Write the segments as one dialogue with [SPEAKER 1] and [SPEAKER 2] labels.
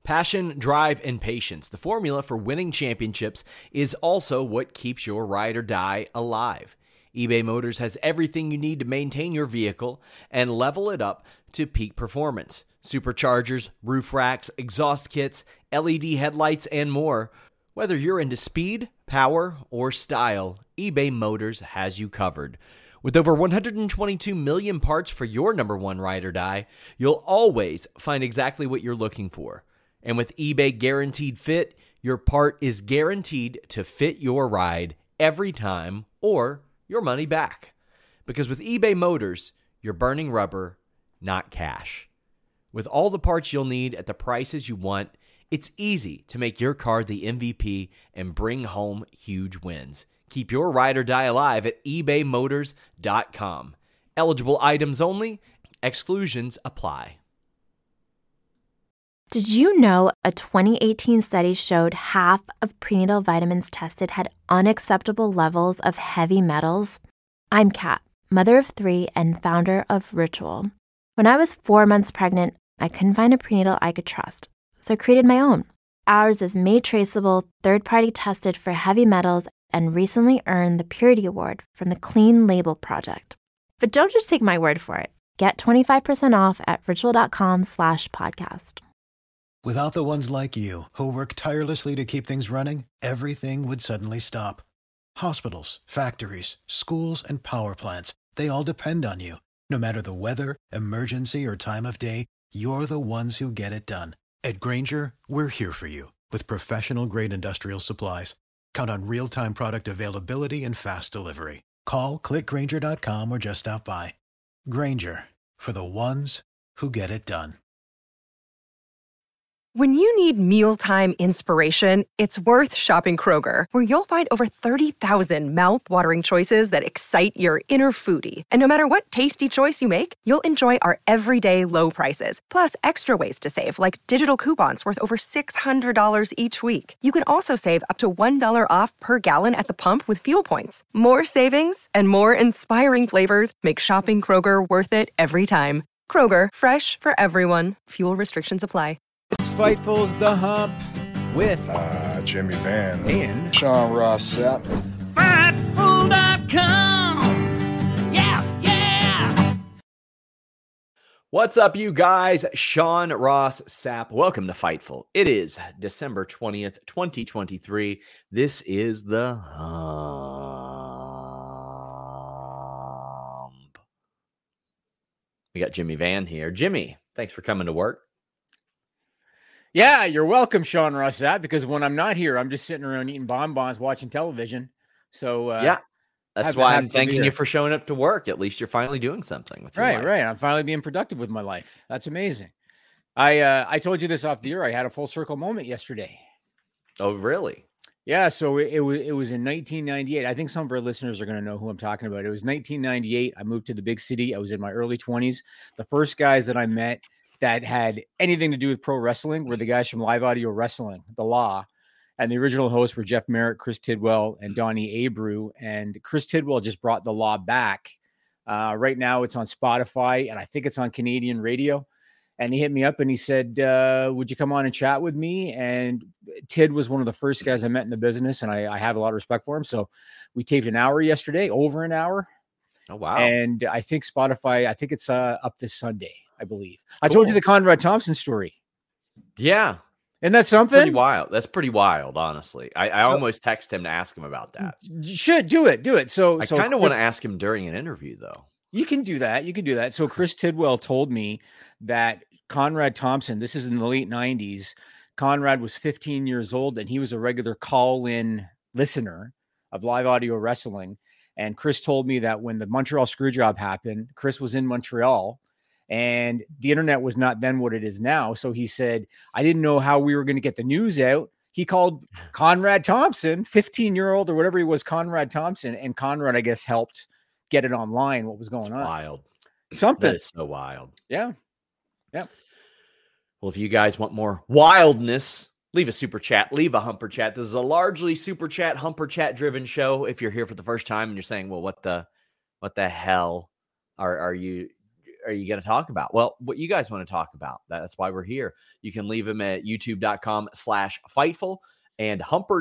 [SPEAKER 1] Passion, drive, and patience. The formula for winning championships is also what keeps your ride or die alive. eBay Motors has everything you need to maintain your vehicle and level it up to peak performance. Superchargers, roof racks, exhaust kits, LED headlights, and more. Whether you're into speed, power, or style, eBay Motors has you covered. With over 122 million parts for your number one ride or die, you'll always find exactly what you're looking for. And with eBay Guaranteed Fit, your part is guaranteed to fit your ride every time or your money back. Because with eBay Motors, you're burning rubber, not cash. With all the parts you'll need at the prices you want, it's easy to make your car the MVP and bring home huge wins. Keep your ride or die alive at ebaymotors.com. Eligible items only. Exclusions apply.
[SPEAKER 2] Did you know a 2018 study showed half of prenatal vitamins tested had unacceptable levels of heavy metals? I'm Kat, mother of 3 and founder of Ritual. When I was 4 months pregnant, I couldn't find a prenatal I could trust, so I created my own. Ours is made traceable, third-party tested for heavy metals, and recently earned the Purity Award from the Clean Label Project. But don't just take my word for it. Get 25% off at ritual.com/podcast.
[SPEAKER 3] Without the ones like you, who work tirelessly to keep things running, everything would suddenly stop. Hospitals, factories, schools, and power plants, they all depend on you. No matter the weather, emergency, or time of day, you're the ones who get it done. At Grainger, we're here for you with professional-grade industrial supplies. Count on real-time product availability and fast delivery. Call, click Grainger.com, or just stop by. Grainger, for the ones who get it done.
[SPEAKER 4] When you need mealtime inspiration, it's worth shopping Kroger, where you'll find over 30,000 mouth-watering choices that excite your inner foodie. And no matter what tasty choice you make, you'll enjoy our everyday low prices, plus extra ways to save, like digital coupons worth over $600 each week. You can also save up to $1 off per gallon at the pump with fuel points. More savings and more inspiring flavors make shopping Kroger worth it every time. Kroger, fresh for everyone. Fuel restrictions apply.
[SPEAKER 5] It's Fightful's The Hump with
[SPEAKER 6] Jimmy Van
[SPEAKER 5] and
[SPEAKER 6] Sean Ross Sapp.
[SPEAKER 7] Fightful.com. Yeah.
[SPEAKER 1] What's up, you guys? Sean Ross Sapp. Welcome to Fightful. It is December 20th, 2023. This is The Hump. We got Jimmy Van here. Jimmy, thanks for coming to work.
[SPEAKER 5] Yeah, you're welcome, Sean Ross Sapp, because when I'm not here, I'm just sitting around eating bonbons, watching television. So
[SPEAKER 1] yeah, that's why I'm thanking you for showing up to work. At least you're finally doing something with your life.
[SPEAKER 5] Right. I'm finally being productive with my life. That's amazing. I told you this off the air. I had a full circle moment yesterday.
[SPEAKER 1] Oh, really?
[SPEAKER 5] Yeah. So it was in 1998. I think some of our listeners are going to know who I'm talking about. It was 1998. I moved to the big city. I was in my early 20s. The first guys that I met that had anything to do with pro wrestling were the guys from Live Audio Wrestling, The Law. And the original hosts were Jeff Merritt, Chris Tidwell, and Donnie Abreu. And Chris Tidwell just brought The Law back. Right now it's on Spotify, and I think it's on Canadian radio. And he hit me up and he said, would you come on and chat with me? And Tid was one of the first guys I met in the business, and I have a lot of respect for him. So we taped an hour yesterday, over an hour.
[SPEAKER 1] Oh, wow.
[SPEAKER 5] And I think Spotify, I think it's up this Sunday, I believe. I told you the Conrad Thompson story.
[SPEAKER 1] Yeah.
[SPEAKER 5] Isn't that something?
[SPEAKER 1] Pretty wild. That's pretty wild, honestly. I almost text him to ask him about that.
[SPEAKER 5] You should do it. So
[SPEAKER 1] I kind of want to ask him during an interview, though.
[SPEAKER 5] You can do that. So Chris Tidwell told me that Conrad Thompson, this is in the late 90s, Conrad was 15 years old, and he was a regular call-in listener of Live Audio Wrestling. And Chris told me that when the Montreal Screwjob happened, Chris was in Montreal, and the internet was not then what it is now. So he said, I didn't know how we were going to get the news out. He called Conrad Thompson, 15-year-old or whatever he was, Conrad Thompson. And Conrad, I guess, helped get it online, what was going on.
[SPEAKER 1] Wild.
[SPEAKER 5] Something.
[SPEAKER 1] That is so wild.
[SPEAKER 5] Yeah.
[SPEAKER 1] Well, if you guys want more wildness, leave a super chat, leave a humper chat. This is a largely super chat, humper chat driven show. If you're here for the first time and you're saying, well, what the hell are you are you going to talk about? Well, what you guys want to talk about. That's why we're here. You can leave them at youtube.com/Fightful and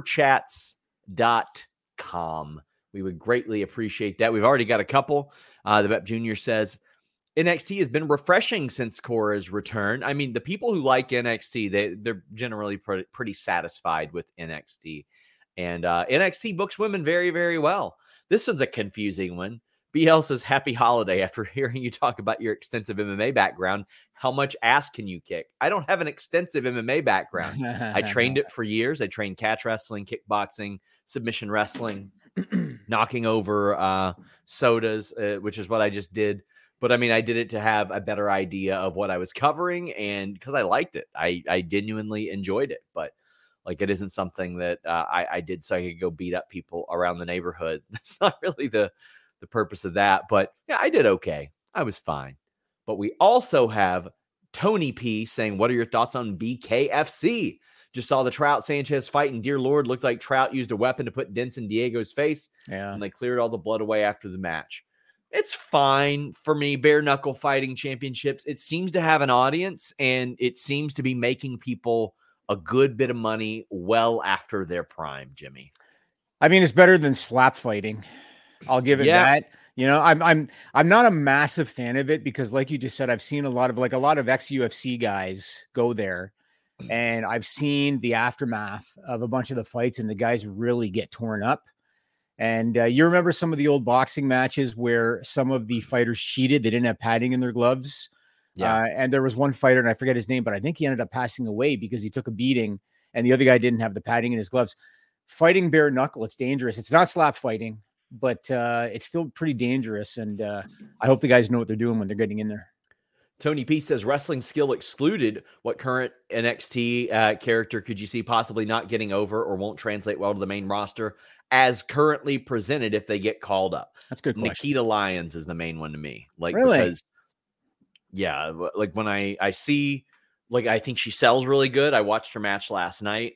[SPEAKER 1] humperchats.com. We would greatly appreciate that. We've already got a couple. The Bep Jr. says, NXT has been refreshing since Cora's return. I mean, the people who like NXT, they're generally pretty satisfied with NXT. And NXT books women very, very well. This one's a confusing one. BL says, happy holiday. After hearing you talk about your extensive MMA background, how much ass can you kick? I don't have an extensive MMA background. I trained it for years. I trained catch wrestling, kickboxing, submission wrestling, knocking over sodas, which is what I just did. But I mean, I did it to have a better idea of what I was covering, and because I liked it, I genuinely enjoyed it. But like, it isn't something that I did so I could go beat up people around the neighborhood. That's not really the purpose of that. But yeah, I did okay. I was fine. But we also have Tony P saying, "What are your thoughts on BKFC? Just saw the Trout Sanchez fight, and dear Lord, looked like Trout used a weapon to put dents in Diego's face.
[SPEAKER 5] Yeah,
[SPEAKER 1] and they cleared all the blood away after the match." It's fine for me. Bare knuckle fighting championships. It seems to have an audience, and it seems to be making people a good bit of money well after their prime, Jimmy.
[SPEAKER 5] I mean, it's better than slap fighting. I'll give it that. You know, I'm not a massive fan of it because, like you just said, I've seen a lot of ex-UFC guys go there, and I've seen the aftermath of a bunch of the fights, and the guys really get torn up. And you remember some of the old boxing matches where some of the fighters cheated. They didn't have padding in their gloves. Yeah. And there was one fighter, and I forget his name, but I think he ended up passing away because he took a beating and the other guy didn't have the padding in his gloves. Fighting bare knuckle, it's dangerous. It's not slap fighting, but it's still pretty dangerous. And I hope the guys know what they're doing when they're getting in there.
[SPEAKER 1] Tony P says, wrestling skill excluded, what current NXT character could you see possibly not getting over or won't translate well to the main roster as currently presented if they get called up?
[SPEAKER 5] That's a good question.
[SPEAKER 1] Nikita Lyons is the main one to me. Like,
[SPEAKER 5] really?
[SPEAKER 1] Because, yeah, like when I see, like, I think she sells really good. I watched her match last night.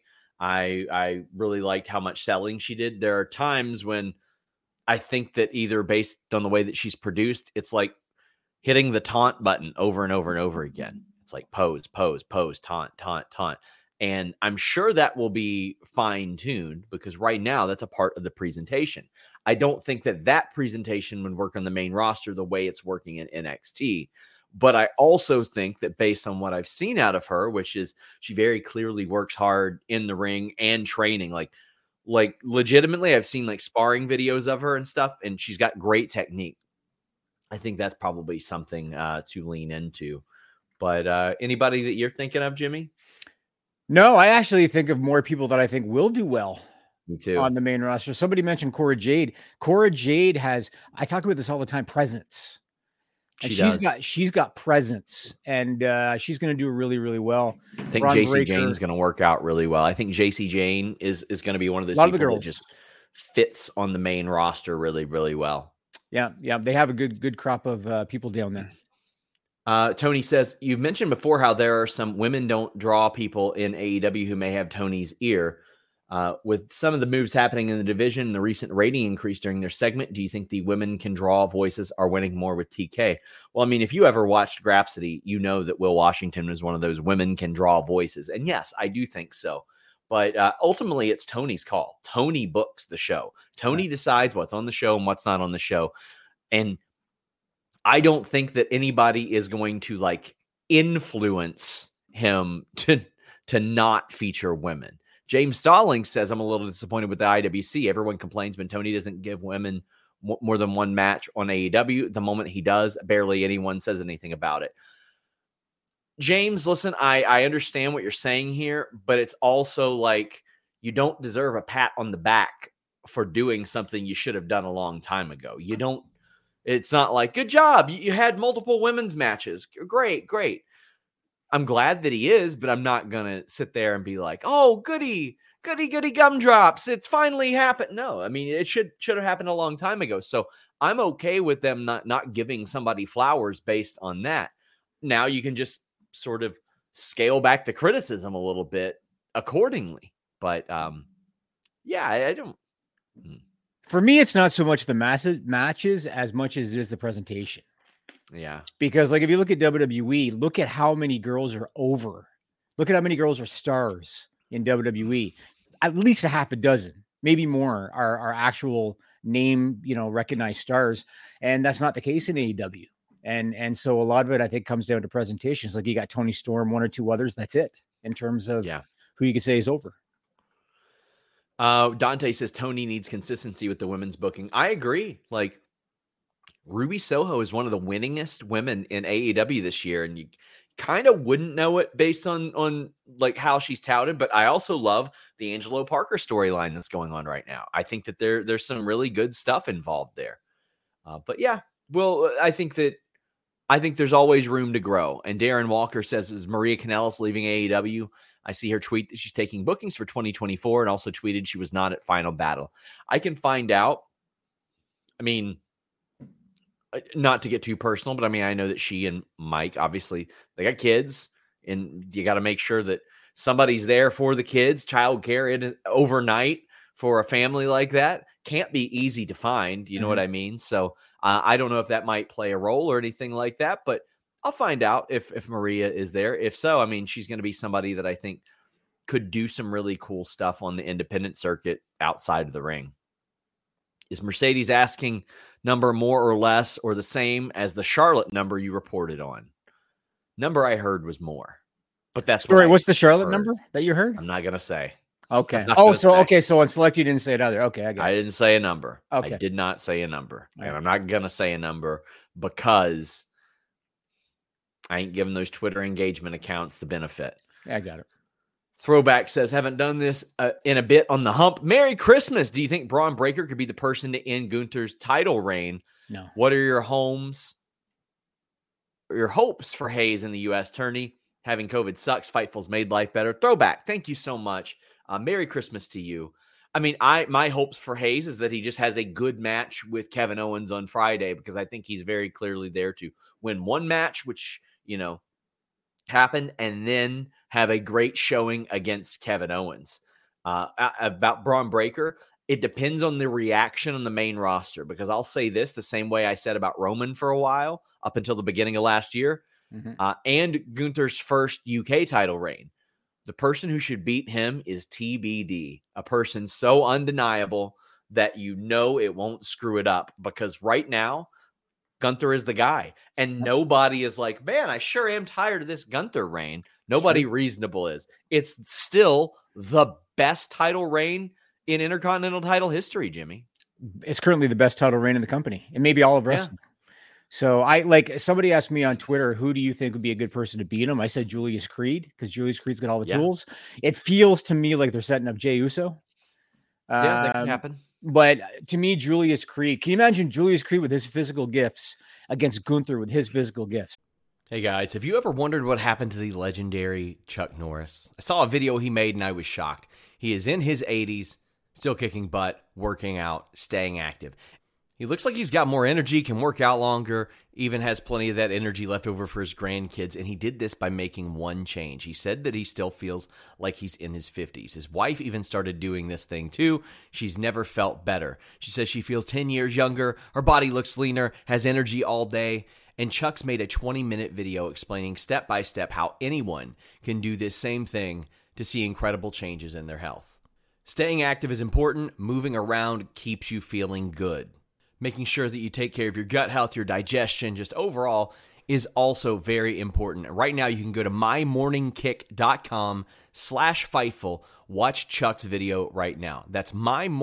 [SPEAKER 1] I really liked how much selling she did. There are times when I think that either based on the way that she's produced, it's like hitting the taunt button over and over and over again. It's like pose, pose, pose, taunt, taunt, taunt. And I'm sure that will be fine-tuned because right now that's a part of the presentation. I don't think that presentation would work on the main roster the way it's working in NXT. But I also think that based on what I've seen out of her, which is she very clearly works hard in the ring and training, like legitimately, I've seen like sparring videos of her and stuff, and she's got great technique. I think that's probably something to lean into. But anybody that you're thinking of, Jimmy?
[SPEAKER 5] No, I actually think of more people that I think will do well.
[SPEAKER 1] Me too.
[SPEAKER 5] On the main roster. Somebody mentioned Cora Jade. Cora Jade has, I talk about this all the time, presence. And she's got presence, and she's going to do really, really well.
[SPEAKER 1] I think JC Jane's going to work out really well. I think JC Jane is going to be one of those people that just fits on the main roster really, really well.
[SPEAKER 5] Yeah, they have a good crop of people down there.
[SPEAKER 1] Tony says, you've mentioned before how there are some women don't draw people in AEW who may have Tony's ear. With some of the moves happening in the division and the recent rating increase during their segment, do you think the women can draw voices are winning more with TK? Well, I mean, if you ever watched Grapsody, you know that Will Washington was one of those women can draw voices. And yes, I do think so. But ultimately, it's Tony's call. Tony books the show. Tony decides what's on the show and what's not on the show. And I don't think that anybody is going to like influence him to not feature women. James Stallings says, I'm a little disappointed with the IWC. Everyone complains when Tony doesn't give women more than one match on AEW. The moment he does, barely anyone says anything about it. James, listen, I understand what you're saying here, but it's also like you don't deserve a pat on the back for doing something you should have done a long time ago. You don't. It's not like, good job. You had multiple women's matches. Great. I'm glad that he is, but I'm not going to sit there and be like, oh, goody gumdrops. It's finally happened. No, I mean, it should have happened a long time ago. So I'm okay with them not giving somebody flowers based on that. Now you can just sort of scale back the criticism a little bit accordingly. But yeah, I don't.
[SPEAKER 5] For me, it's not so much the massive matches as much as it is the presentation.
[SPEAKER 1] Yeah.
[SPEAKER 5] Because like if you look at WWE, look at how many girls are over. Look at how many girls are stars in WWE. At least a half a dozen, maybe more, are actual name, recognized stars. And that's not the case in AEW. And so a lot of it, I think, comes down to presentations. Like you got Tony Storm, one or two others. That's it in terms of who you could say is over.
[SPEAKER 1] Dante says Tony needs consistency with the women's booking. I agree. Like Ruby Soho is one of the winningest women in AEW this year, and you kind of wouldn't know it based on like how she's touted. But I also love the Angelo Parker storyline that's going on right now. I think that there's some really good stuff involved there. But yeah, well, I think there's always room to grow. And Darren Walker says, is Maria Kanellis leaving AEW? I see her tweet that she's taking bookings for 2024 and also tweeted she was not at Final Battle. I can find out. I mean, not to get too personal, but I mean, I know that she and Mike, obviously, they got kids, and you got to make sure that somebody's there for the kids. Childcare overnight for a family like that can't be easy to find. You know what I mean? So I don't know if that might play a role or anything like that, but I'll find out if Maria is there. If so, I mean, she's going to be somebody that I think could do some really cool stuff on the independent circuit outside of the ring. Is Mercedes asking number more or less or the same as the Charlotte number you reported on? Number I heard was more, but that's
[SPEAKER 5] what's the Charlotte number that you heard?
[SPEAKER 1] I'm not going to say.
[SPEAKER 5] Okay. So on Select, you didn't say it either. Okay.
[SPEAKER 1] I didn't say a number.
[SPEAKER 5] Okay.
[SPEAKER 1] I did not say a number. And I'm not going to say a number because I ain't giving those Twitter engagement accounts the benefit.
[SPEAKER 5] Yeah, I got it.
[SPEAKER 1] Throwback says, haven't done this in a bit on the hump. Merry Christmas. Do you think Braun Breaker could be the person to end Gunther's title reign?
[SPEAKER 5] No.
[SPEAKER 1] What are your hopes for Hayes in the U.S. tourney? Having COVID sucks. Fightful's made life better. Throwback. Thank you so much. Merry Christmas to you. I mean, my hopes for Hayes is that he just has a good match with Kevin Owens on Friday, because I think he's very clearly there to win one match, which, happened, and then have a great showing against Kevin Owens. About Braun Breaker, it depends on the reaction on the main roster, because I'll say this the same way I said about Roman for a while, up until the beginning of last year, and Gunther's first UK title reign. The person who should beat him is TBD, a person so undeniable that it won't screw it up, because right now, Gunther is the guy, and nobody is like, man, I sure am tired of this Gunther reign. Nobody reasonable is. It's still the best title reign in Intercontinental title history, Jimmy.
[SPEAKER 5] It's currently the best title reign in the company, and maybe all of wrestling. Yeah. So somebody asked me on Twitter, who do you think would be a good person to beat him? I said Julius Creed, because Julius Creed's got all the tools. It feels to me like they're setting up Jey Uso.
[SPEAKER 1] Yeah, that can happen.
[SPEAKER 5] But to me, Julius Creed, can you imagine Julius Creed with his physical gifts against Gunther with his physical gifts?
[SPEAKER 1] Hey guys, have you ever wondered what happened to the legendary Chuck Norris? I saw a video he made and I was shocked. He is in his 80s, still kicking butt, working out, staying active. He looks like he's got more energy, can work out longer, even has plenty of that energy left over for his grandkids, and he did this by making one change. He said that he still feels like he's in his 50s. His wife even started doing this thing too. She's never felt better. She says she feels 10 years younger, her body looks leaner, has energy all day, and Chuck's made a 20-minute video explaining step by step how anyone can do this same thing to see incredible changes in their health. Staying active is important. Moving around keeps you feeling good. Making sure that you take care of your gut health, your digestion, just overall is also very important. Right now, you can go to mymorningkick.com/Fightful. Watch Chuck's video right now. That's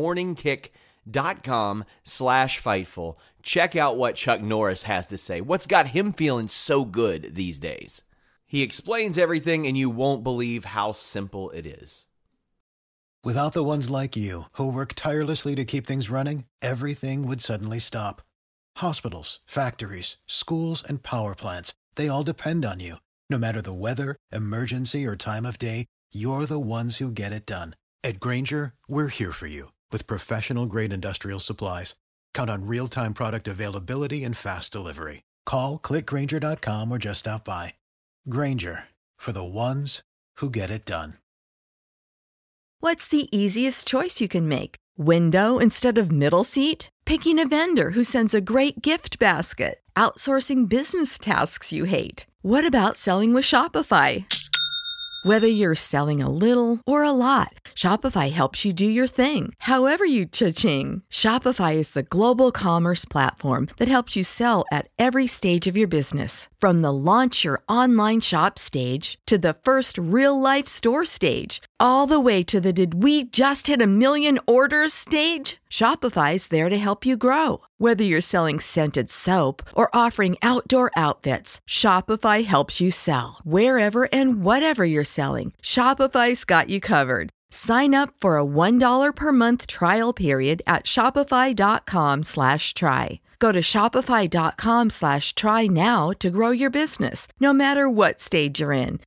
[SPEAKER 1] mymorningkick.com/Fightful. Check out what Chuck Norris has to say. What's got him feeling so good these days? He explains everything, and you won't believe how simple it is.
[SPEAKER 3] Without the ones like you, who work tirelessly to keep things running, everything would suddenly stop. Hospitals, factories, schools, and power plants, they all depend on you. No matter the weather, emergency, or time of day, you're the ones who get it done. At Grainger, we're here for you with professional-grade industrial supplies. Count on real-time product availability and fast delivery. Call, click Grainger.com, or just stop by. Grainger, for the ones who get it done.
[SPEAKER 7] What's the easiest choice you can make? Window instead of middle seat? Picking a vendor who sends a great gift basket? Outsourcing business tasks you hate? What about selling with Shopify? Whether you're selling a little or a lot, Shopify helps you do your thing, however you cha-ching. Shopify is the global commerce platform that helps you sell at every stage of your business. From the launch your online shop stage to the first real-life store stage, all the way to the did we just hit a million orders stage. Shopify's there to help you grow. Whether you're selling scented soap or offering outdoor outfits, Shopify helps you sell. Wherever and whatever you're selling, Shopify's got you covered. Sign up for a $1 per month trial period at shopify.com/try. Go to shopify.com/try now to grow your business, no matter what stage you're in.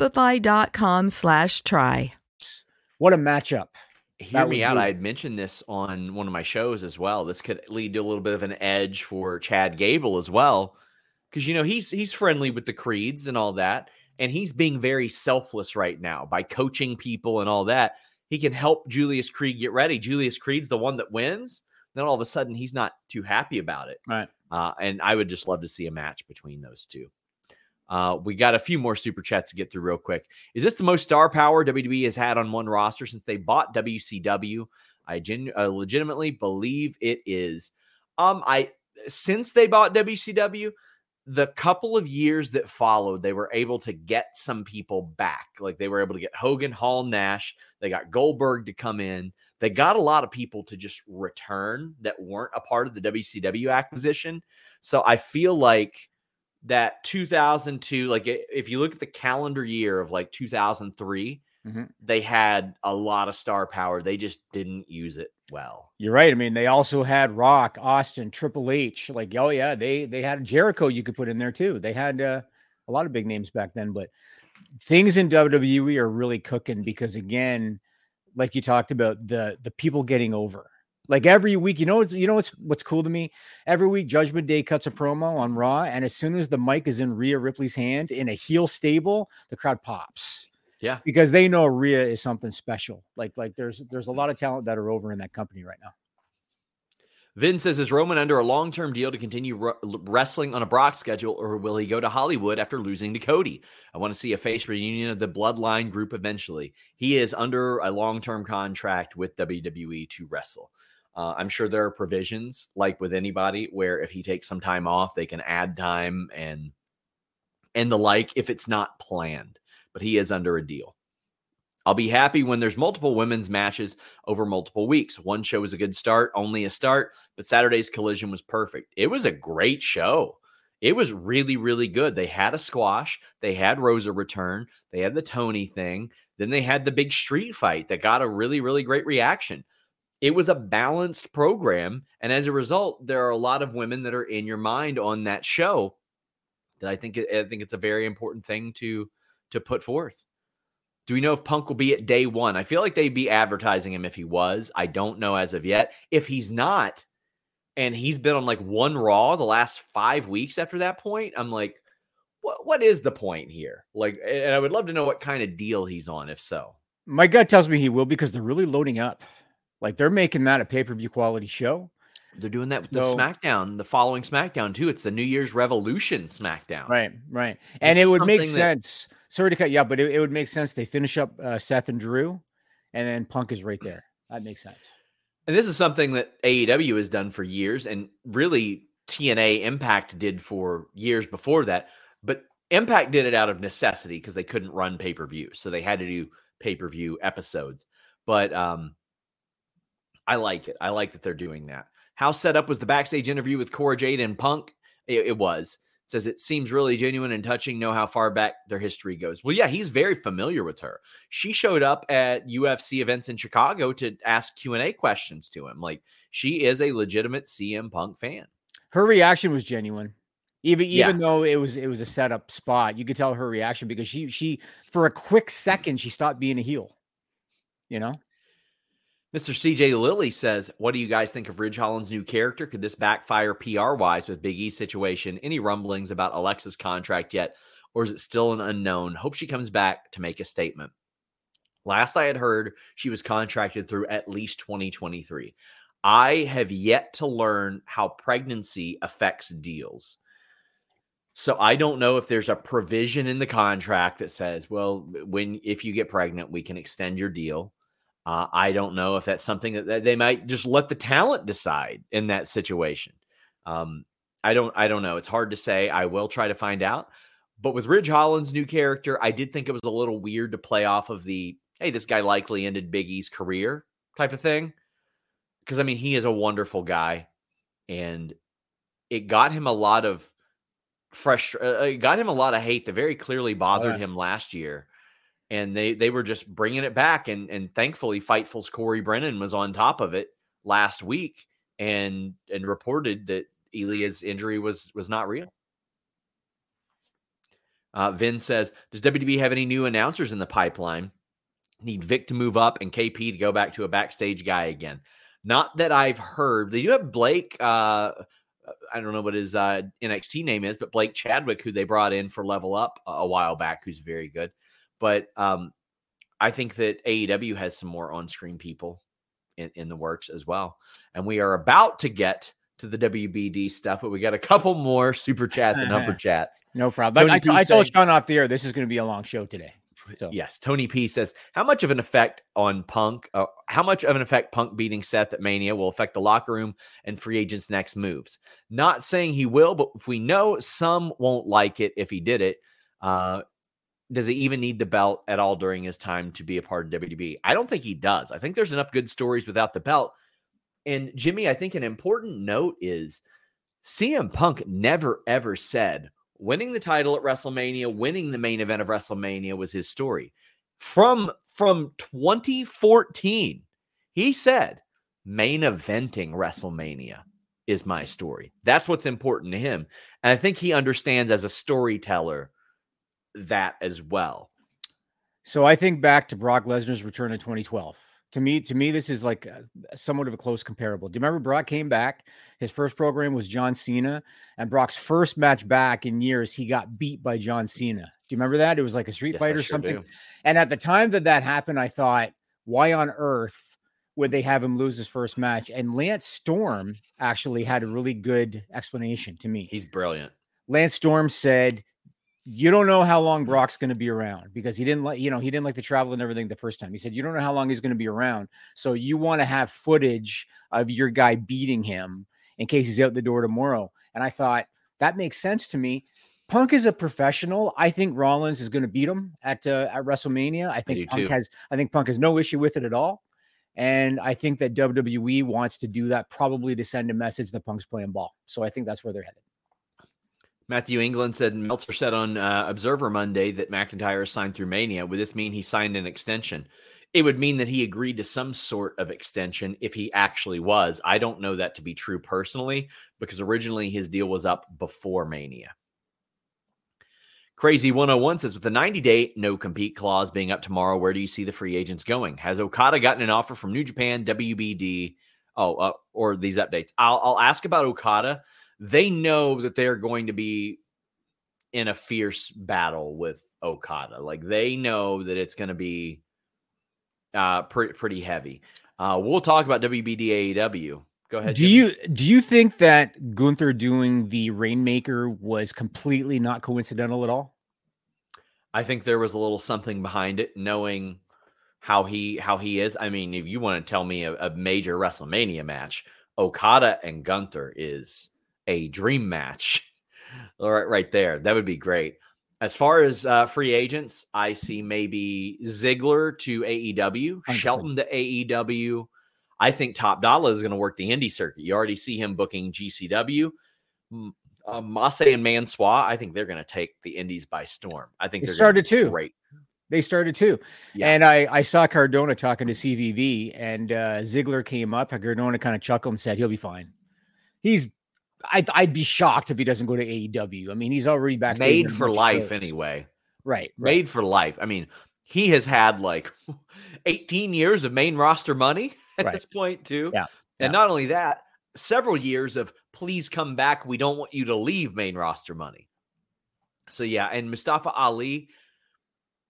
[SPEAKER 7] Shopify.com/try.
[SPEAKER 5] What a matchup.
[SPEAKER 1] Hear me out. I had mentioned this on one of my shows as well. This could lead to a little bit of an edge for Chad Gable as well. Because, you know, he's friendly with the Creeds and all that. And he's being very selfless right now by coaching people and all that. He can help Julius Creed get ready. Julius Creed's the one that wins. Then all of a sudden, he's not too happy about it.
[SPEAKER 5] Right.
[SPEAKER 1] And I would just love to see a match between those two. We got a few more super chats to get through real quick. Is this the most star power WWE has had on one roster since they bought WCW? I legitimately believe it is. Since they bought WCW, the couple of years that followed, they were able to get some people back. Like they were able to get Hogan, Hall, Nash. They got Goldberg to come in. They got a lot of people to just return that weren't a part of the WCW acquisition. So I feel like that 2002, like if you look at the calendar year of like 2003, they had a lot of star power. They just didn't use it well.
[SPEAKER 5] You're right. I mean, they also had Rock, Austin, Triple H. Like, oh yeah, they had Jericho you could put in there too. They had a lot of big names back then, but things in WWE are really cooking because again, like you talked about, the people getting over. Like every week, what's cool to me? Every week, Judgment Day cuts a promo on Raw, and as soon as the mic is in Rhea Ripley's hand in a heel stable, the crowd pops.
[SPEAKER 1] Yeah,
[SPEAKER 5] because they know Rhea is something special. Like there's a lot of talent that are over in that company right now.
[SPEAKER 1] Vin says, is Roman under a long-term deal to continue wrestling on a Brock schedule, or will he go to Hollywood after losing to Cody? I want to see a face reunion of the Bloodline group eventually. He is under a long-term contract with WWE to wrestle. I'm sure there are provisions, like with anybody, where if he takes some time off, they can add time and the like if it's not planned. But he is under a deal. I'll be happy when there's multiple women's matches over multiple weeks. One show was a good start, only a start, but Saturday's Collision was perfect. It was a great show. It was really, really good. They had a squash. They had Rosa return. They had the Tony thing. Then they had the big street fight that got a really, really great reaction. It was a balanced program. And as a result, there are a lot of women that are in your mind on that show that I think it's a very important thing to put forth. Do we know if Punk will be at day one? I feel like they'd be advertising him if he was. I don't know as of yet. If he's not, and he's been on like one Raw the last 5 weeks after that point, I'm like, what is the point here? Like, and I would love to know what kind of deal he's on, if so.
[SPEAKER 5] My gut tells me he will because they're really loading up. Like they're making that a pay-per-view quality show.
[SPEAKER 1] They're doing that with the SmackDown, the following SmackDown too. It's the New Year's Revolution SmackDown.
[SPEAKER 5] Right. And it would make sense. Sorry to cut you up, but it would make sense. They finish up Seth and Drew, and then Punk is right there. That makes sense.
[SPEAKER 1] And this is something that AEW has done for years, and really TNA Impact did for years before that. But Impact did it out of necessity because they couldn't run pay-per-view, so they had to do pay-per-view episodes. But I like it. I like that they're doing that. How set up was the backstage interview with Cora Jade and Punk? It was. It says it seems really genuine and touching, know how far back their history goes. Well, yeah, he's very familiar with her. She showed up at UFC events in Chicago to ask Q&A questions to him. Like, she is a legitimate CM Punk fan.
[SPEAKER 5] Her reaction was genuine. Even though it was a setup spot, you could tell her reaction because she for a quick second, she stopped being a heel. You know?
[SPEAKER 1] Mr. CJ Lilly says, what do you guys think of Ridge Holland's new character? Could this backfire PR-wise with Big E's situation? Any rumblings about Alexa's contract yet? Or is it still an unknown? Hope she comes back to make a statement. Last I had heard, she was contracted through at least 2023. I have yet to learn how pregnancy affects deals. So I don't know if there's a provision in the contract that says, well, if you get pregnant, we can extend your deal. I don't know if that's something that they might just let the talent decide in that situation. I don't know. It's hard to say. I will try to find out. But with Ridge Holland's new character, I did think it was a little weird to play off of the, hey, this guy likely ended Big E's career type of thing. Because, I mean, he is a wonderful guy. And it got him a lot of it got him a lot of hate that very clearly bothered him last year. And they were just bringing it back. And thankfully, Fightful's Corey Brennan was on top of it last week and reported that Ilia's injury was not real. Vin says, does WWE have any new announcers in the pipeline? Need Vic to move up and KP to go back to a backstage guy again. Not that I've heard. They do have Blake. I don't know what his NXT name is, but Blake Chadwick, who they brought in for Level Up a while back, who's very good. But I think that AEW has some more on-screen people in the works as well. And we are about to get to the WBD stuff, but we got a couple more super chats and upper chats.
[SPEAKER 5] No problem. I told Sean off the air, this is going to be a long show today. So.
[SPEAKER 1] Yes. Tony P says, how much of an effect Punk beating Seth at Mania will affect the locker room and free agents' next moves? Not saying he will, but if we know some won't like it if he did it, does he even need the belt at all during his time to be a part of WWE? I don't think he does. I think there's enough good stories without the belt. And Jimmy, I think an important note is CM Punk never, ever said winning the title at WrestleMania, winning the main event of WrestleMania was his story. From 2014, he said main eventing WrestleMania is my story. That's what's important to him. And I think he understands as a storyteller that as well.
[SPEAKER 5] So I think back to Brock Lesnar's return in 2012. To me, this is like somewhat of a close comparable. Do you remember Brock came back? His first program was John Cena, and Brock's first match back in years, he got beat by John Cena. Do you remember that? It was like a street fight or something. Do. And at the time that happened, I thought, why on earth would they have him lose his first match? And Lance Storm actually had a really good explanation to me.
[SPEAKER 1] He's brilliant.
[SPEAKER 5] Lance Storm said, you don't know how long Brock's going to be around, because he didn't like the travel and everything the first time. He said, you don't know how long he's going to be around. So you want to have footage of your guy beating him in case he's out the door tomorrow. And I thought that makes sense to me. Punk is a professional. I think Rollins is going to beat him at WrestleMania. I think Punk has no issue with it at all. And I think that WWE wants to do that, probably to send a message that Punk's playing ball. So I think that's where they're headed.
[SPEAKER 1] Matthew England said, Meltzer said on Observer Monday that McIntyre signed through Mania. Would this mean he signed an extension? It would mean that he agreed to some sort of extension if he actually was. I don't know that to be true personally, because originally his deal was up before Mania. Crazy 101 says, with the 90-day no-compete clause being up tomorrow, where do you see the free agents going? Has Okada gotten an offer from New Japan, WBD, or these updates? I'll ask about Okada. They know that they're going to be in a fierce battle with Okada. Like, they know that it's going to be pretty heavy. We'll talk about WBD AEW. Go ahead.
[SPEAKER 5] Do you think that Gunther doing the Rainmaker was completely not coincidental at all?
[SPEAKER 1] I think there was a little something behind it, knowing how he is. I mean, if you want to tell me a major WrestleMania match, Okada and Gunther is a dream match. All right there. That would be great. As far as free agents, I see maybe Ziggler to AEW, 100%. Shelton to AEW. I think Top Dollar is going to work the indie circuit. You already see him booking GCW. Masse and Mansois, I think they're going to take the indies by storm. I think
[SPEAKER 5] they started too.
[SPEAKER 1] Great.
[SPEAKER 5] They started too. Yeah. And I saw Cardona talking to CVV, and Ziggler came up. Cardona kind of chuckled and said, he'll be fine. I'd be shocked if he doesn't go to AEW. I mean, he's already backstage.
[SPEAKER 1] Made for life anyway.
[SPEAKER 5] Right.
[SPEAKER 1] Made for life. I mean, he has had like 18 years of main roster money at this point too.
[SPEAKER 5] Yeah.
[SPEAKER 1] And not only that, several years of please come back. We don't want you to leave main roster money. So yeah. And Mustafa Ali,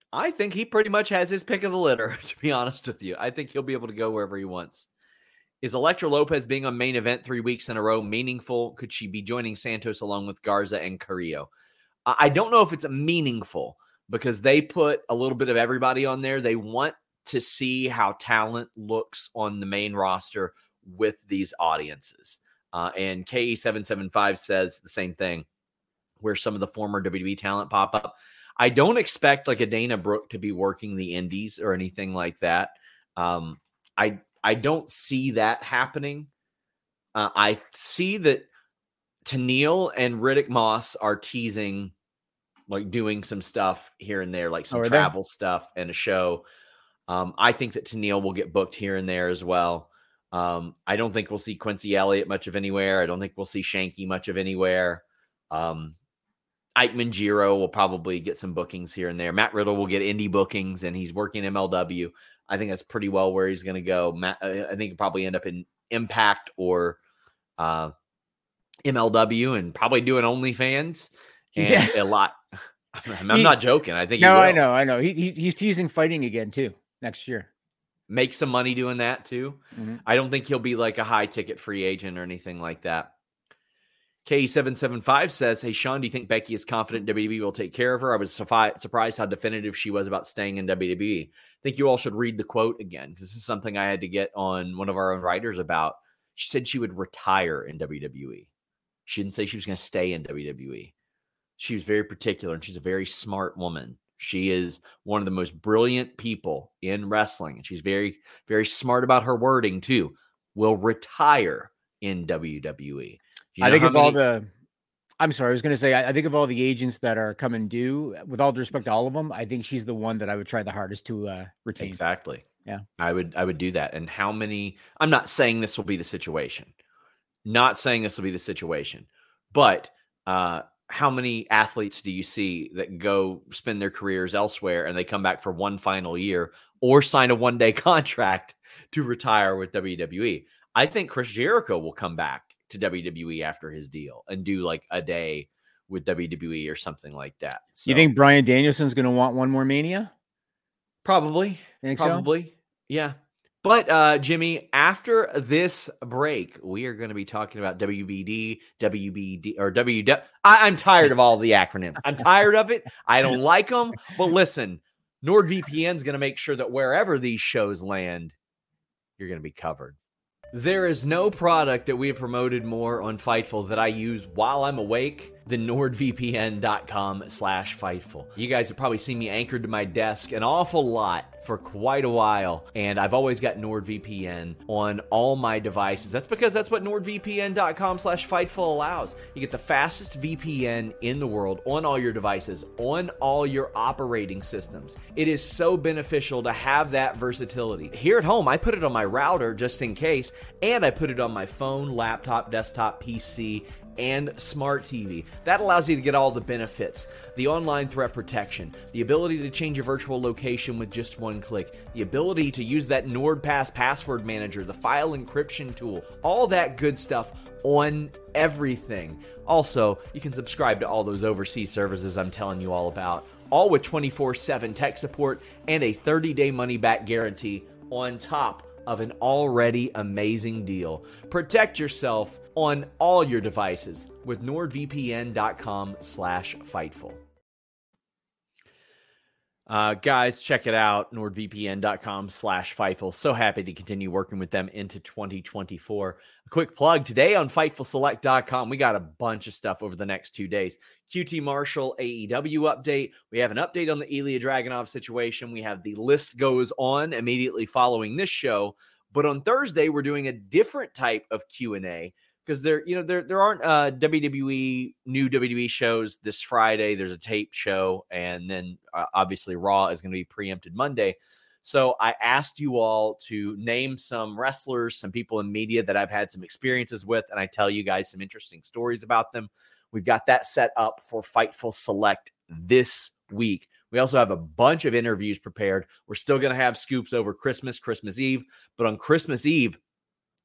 [SPEAKER 1] I think he pretty much has his pick of the litter, to be honest with you. I think he'll be able to go wherever he wants. Is Elektra Lopez being on main event 3 weeks in a row meaningful? Could she be joining Santos along with Garza and Carrillo? I don't know if it's meaningful because they put a little bit of everybody on there. They want to see how talent looks on the main roster with these audiences. And KE775 says the same thing, where some of the former WWE talent pop up. I don't expect like a Dana Brooke to be working the indies or anything like that. I don't see that happening. I see that Tenille and Riddick Moss are teasing, like doing some stuff here and there, like some travel stuff and a show. I think that Tenille will get booked here and there as well. I don't think we'll see Quincy Elliott much of anywhere. I don't think we'll see Shanky much of anywhere. Ike Manjiro will probably get some bookings here and there. Matt Riddle will get indie bookings, and he's working MLW. I think that's pretty well where he's going to go. I think he'll probably end up in Impact or MLW and probably doing OnlyFans and a lot. I'm not joking. I think
[SPEAKER 5] I know. He's teasing fighting again too next year.
[SPEAKER 1] Make some money doing that too. Mm-hmm. I don't think he'll be like a high ticket free agent or anything like that. K775 says, hey, Sean, do you think Becky is confident WWE will take care of her? I was surprised how definitive she was about staying in WWE. I think you all should read the quote again, because this is something I had to get on one of our own writers about. She said she would retire in WWE. She didn't say she was going to stay in WWE. She was very particular, and she's a very smart woman. She is one of the most brilliant people in wrestling, and she's very, very smart about her wording, too. Will retire in WWE.
[SPEAKER 5] I think of all the – I'm sorry. I was going to say I think of all the agents that are coming due, with all due respect to all of them, I think she's the one that I would try the hardest to retain.
[SPEAKER 1] Exactly.
[SPEAKER 5] Yeah.
[SPEAKER 1] I would do that. And how many – I'm not saying this will be the situation. But how many athletes do you see that go spend their careers elsewhere and they come back for one final year or sign a one-day contract to retire with WWE? I think Chris Jericho will come back to WWE after his deal and do like a day with WWE or something like that. So,
[SPEAKER 5] you think Bryan Danielson's going to want one more Mania?
[SPEAKER 1] Probably.
[SPEAKER 5] So?
[SPEAKER 1] Yeah. But Jimmy, after this break, we are going to be talking about WBD, or WW. I'm tired of all the acronyms. I'm tired of it. I don't like them. But listen, NordVPN is going to make sure that wherever these shows land, you're going to be covered. There is no product that we have promoted more on Fightful that I use while I'm awake than NordVPN.com/Fightful. You guys have probably seen me anchored to my desk an awful lot for quite a while, and I've always got NordVPN on all my devices. That's because that's what NordVPN.com/Fightful allows. You get the fastest VPN in the world on all your devices, on all your operating systems. It is so beneficial to have that versatility. Here at home, I put it on my router just in case, and I put it on my phone, laptop, desktop, PC, and smart TV. That allows you to get all the benefits. The online threat protection, the ability to change your virtual location with just one click, the ability to use that NordPass password manager, the file encryption tool, all that good stuff on everything. Also, you can subscribe to all those overseas services I'm telling you all about, all with 24/7 tech support and a 30-day money-back guarantee on top of an already amazing deal. Protect yourself on all your devices with NordVPN.com/Fightful. Guys, check it out, NordVPN.com/Fightful. So happy to continue working with them into 2024. A quick plug, today on FightfulSelect.com, we got a bunch of stuff over the next 2 days. QT Marshall AEW update. We have an update on the Ilya Dragunov situation. We have the list goes on immediately following this show. But on Thursday, we're doing a different type of Q&A because there aren't new WWE shows this Friday. There's a tape show, and then obviously Raw is going to be preempted Monday. So I asked you all to name some wrestlers, some people in media that I've had some experiences with, and I tell you guys some interesting stories about them. We've got that set up for Fightful Select this week. We also have a bunch of interviews prepared. We're still going to have scoops over Christmas Eve, but on Christmas Eve,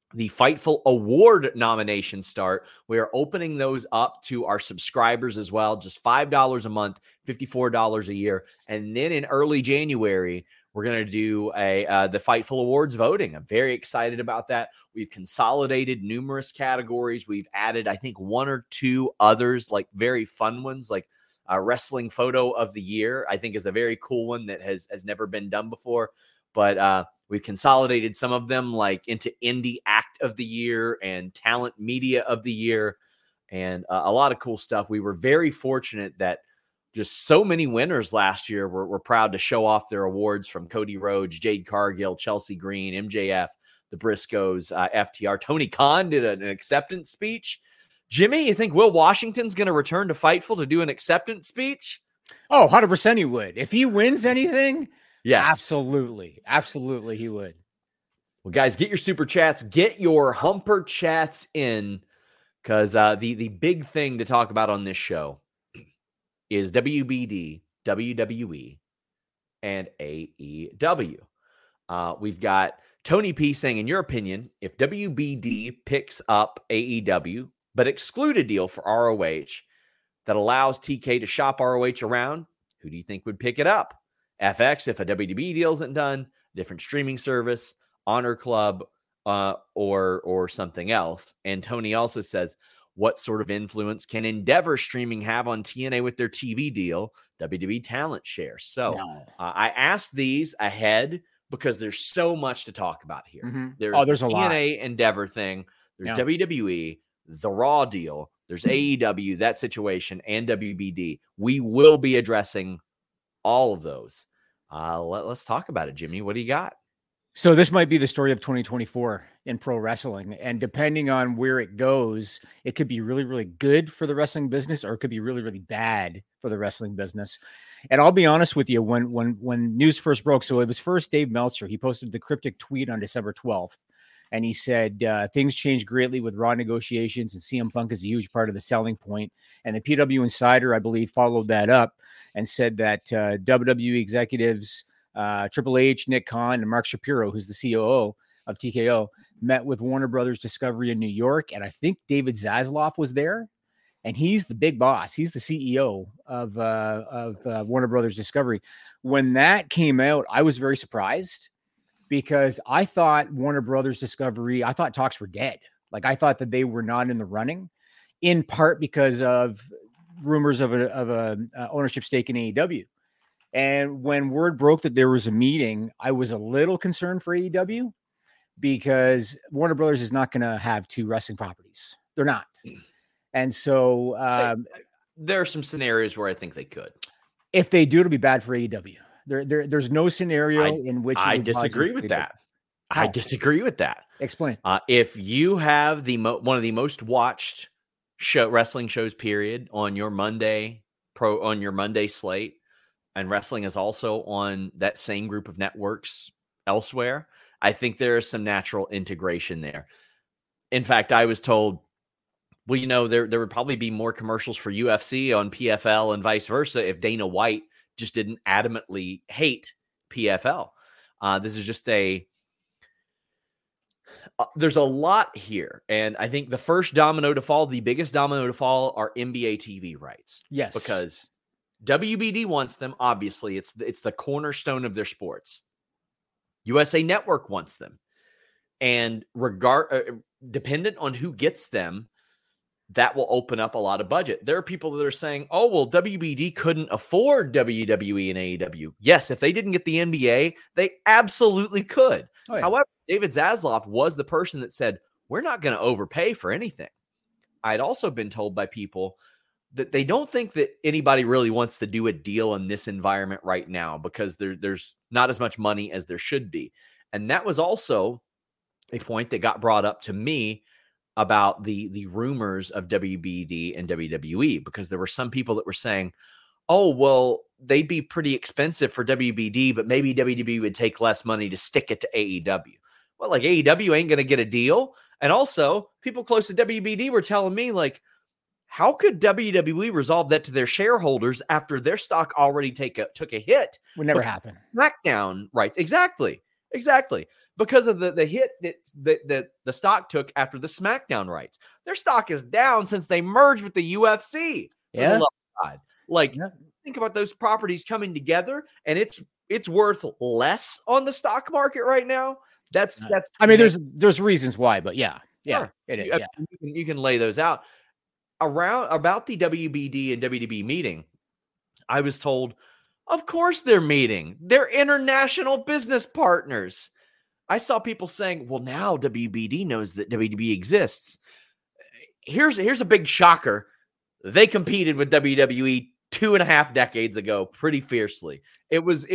[SPEAKER 1] the Fightful Award nominations start. We are opening those up to our subscribers as well, just $5 a month, $54 a year. And then in early January, we're going to do the Fightful Awards voting. I'm very excited about that. We've consolidated numerous categories. We've added, I think, one or two others, like very fun ones, like Wrestling Photo of the Year, I think is a very cool one that has never been done before. But we've consolidated some of them like into Indie Act of the Year and Talent Media of the Year, and a lot of cool stuff. We were very fortunate that just so many winners last year were proud to show off their awards, from Cody Rhodes, Jade Cargill, Chelsea Green, MJF, the Briscoes, FTR. Tony Khan did an acceptance speech. Jimmy, you think Will Washington's going to return to Fightful to do an acceptance speech?
[SPEAKER 5] Oh, 100% he would. If he wins anything,
[SPEAKER 1] yes.
[SPEAKER 5] Absolutely. Absolutely he would.
[SPEAKER 1] Well, guys, get your super chats, get your humper chats in, because the big thing to talk about on this show is WBD, WWE, and AEW. We've got Tony P saying, in your opinion, if WBD picks up AEW, but exclude a deal for ROH that allows TK to shop ROH around, who do you think would pick it up? FX, if a WWE deal isn't done, different streaming service, Honor Club, or something else. And Tony also says, what sort of influence can Endeavor Streaming have on TNA with their TV deal, WWE Talent Share? So I asked these ahead because there's so much to talk about here.
[SPEAKER 5] Mm-hmm.
[SPEAKER 1] There's
[SPEAKER 5] a lot.
[SPEAKER 1] TNA Endeavor thing. There's WWE, the Raw deal. There's AEW, that situation, and WBD. We will be addressing all of those. Let's talk about it, Jimmy. What do you got?
[SPEAKER 5] So this might be the story of 2024 in pro wrestling. And depending on where it goes, it could be really, really good for the wrestling business, or it could be really, really bad for the wrestling business. And I'll be honest with you, when news first broke, so it was first Dave Meltzer. He posted the cryptic tweet on December 12th. And he said, things changed greatly with Raw negotiations, and CM Punk is a huge part of the selling point. And the PW Insider, I believe, followed that up and said that WWE executives, Triple H, Nick Khan, and Mark Shapiro, who's the COO of TKO, met with Warner Brothers Discovery in New York. And I think David Zaslav was there, and he's the big boss. He's the CEO of Warner Brothers Discovery. When that came out, I was very surprised, because I thought Warner Brothers Discovery, I thought talks were dead. Like, I thought that they were not in the running, in part because of rumors of a ownership stake in AEW. And when word broke that there was a meeting, I was a little concerned for AEW, because Warner Brothers is not going to have two wrestling properties. They're not. And so
[SPEAKER 1] there are some scenarios where I think they could.
[SPEAKER 5] If they do, it'll be bad for AEW. There's no scenario in which
[SPEAKER 1] I disagree with that. I disagree with that.
[SPEAKER 5] Explain.
[SPEAKER 1] If you have one of the most watched wrestling shows, period, on your Monday slate, and wrestling is also on that same group of networks elsewhere, I think there is some natural integration there. In fact, I was told, well, there would probably be more commercials for UFC on PFL and vice versa if Dana White just didn't adamantly hate PFL. This is just there's a lot here. And I think the first domino to fall, the biggest domino to fall, are NBA TV rights.
[SPEAKER 5] Yes.
[SPEAKER 1] Because WBD wants them. Obviously, it's the cornerstone of their sports. USA Network wants them. And dependent on who gets them, that will open up a lot of budget. There are people that are saying, oh, well, WBD couldn't afford WWE and AEW. Yes, if they didn't get the NBA, they absolutely could. Oh, yeah. However, David Zaslav was the person that said, we're not going to overpay for anything. I'd also been told by people that they don't think that anybody really wants to do a deal in this environment right now, because there's not as much money as there should be. And that was also a point that got brought up to me about the rumors of WBD and WWE, because there were some people that were saying, oh, well, they'd be pretty expensive for WBD, but maybe WWE would take less money to stick it to AEW. Well, like, AEW ain't going to get a deal. And also, people close to WBD were telling me, like, how could WWE resolve that to their shareholders after their stock already took a hit?
[SPEAKER 5] Would never happen.
[SPEAKER 1] SmackDown rights. Exactly. Exactly. Because of the hit that the stock took after the SmackDown rights. Their stock is down since they merged with the UFC. For the love of God. Like, think about those properties coming together, and it's worth less on the stock market right now. That's
[SPEAKER 5] I mean, there's reasons why, but yeah,
[SPEAKER 1] sure.
[SPEAKER 5] it is. Yeah.
[SPEAKER 1] You can lay those out. About the WBD and WWE meeting, I was told, of course they're meeting. They're international business partners. I saw people saying, well, now WBD knows that WWE exists. Here's a big shocker. They competed with WWE 2.5 decades ago pretty fiercely. It was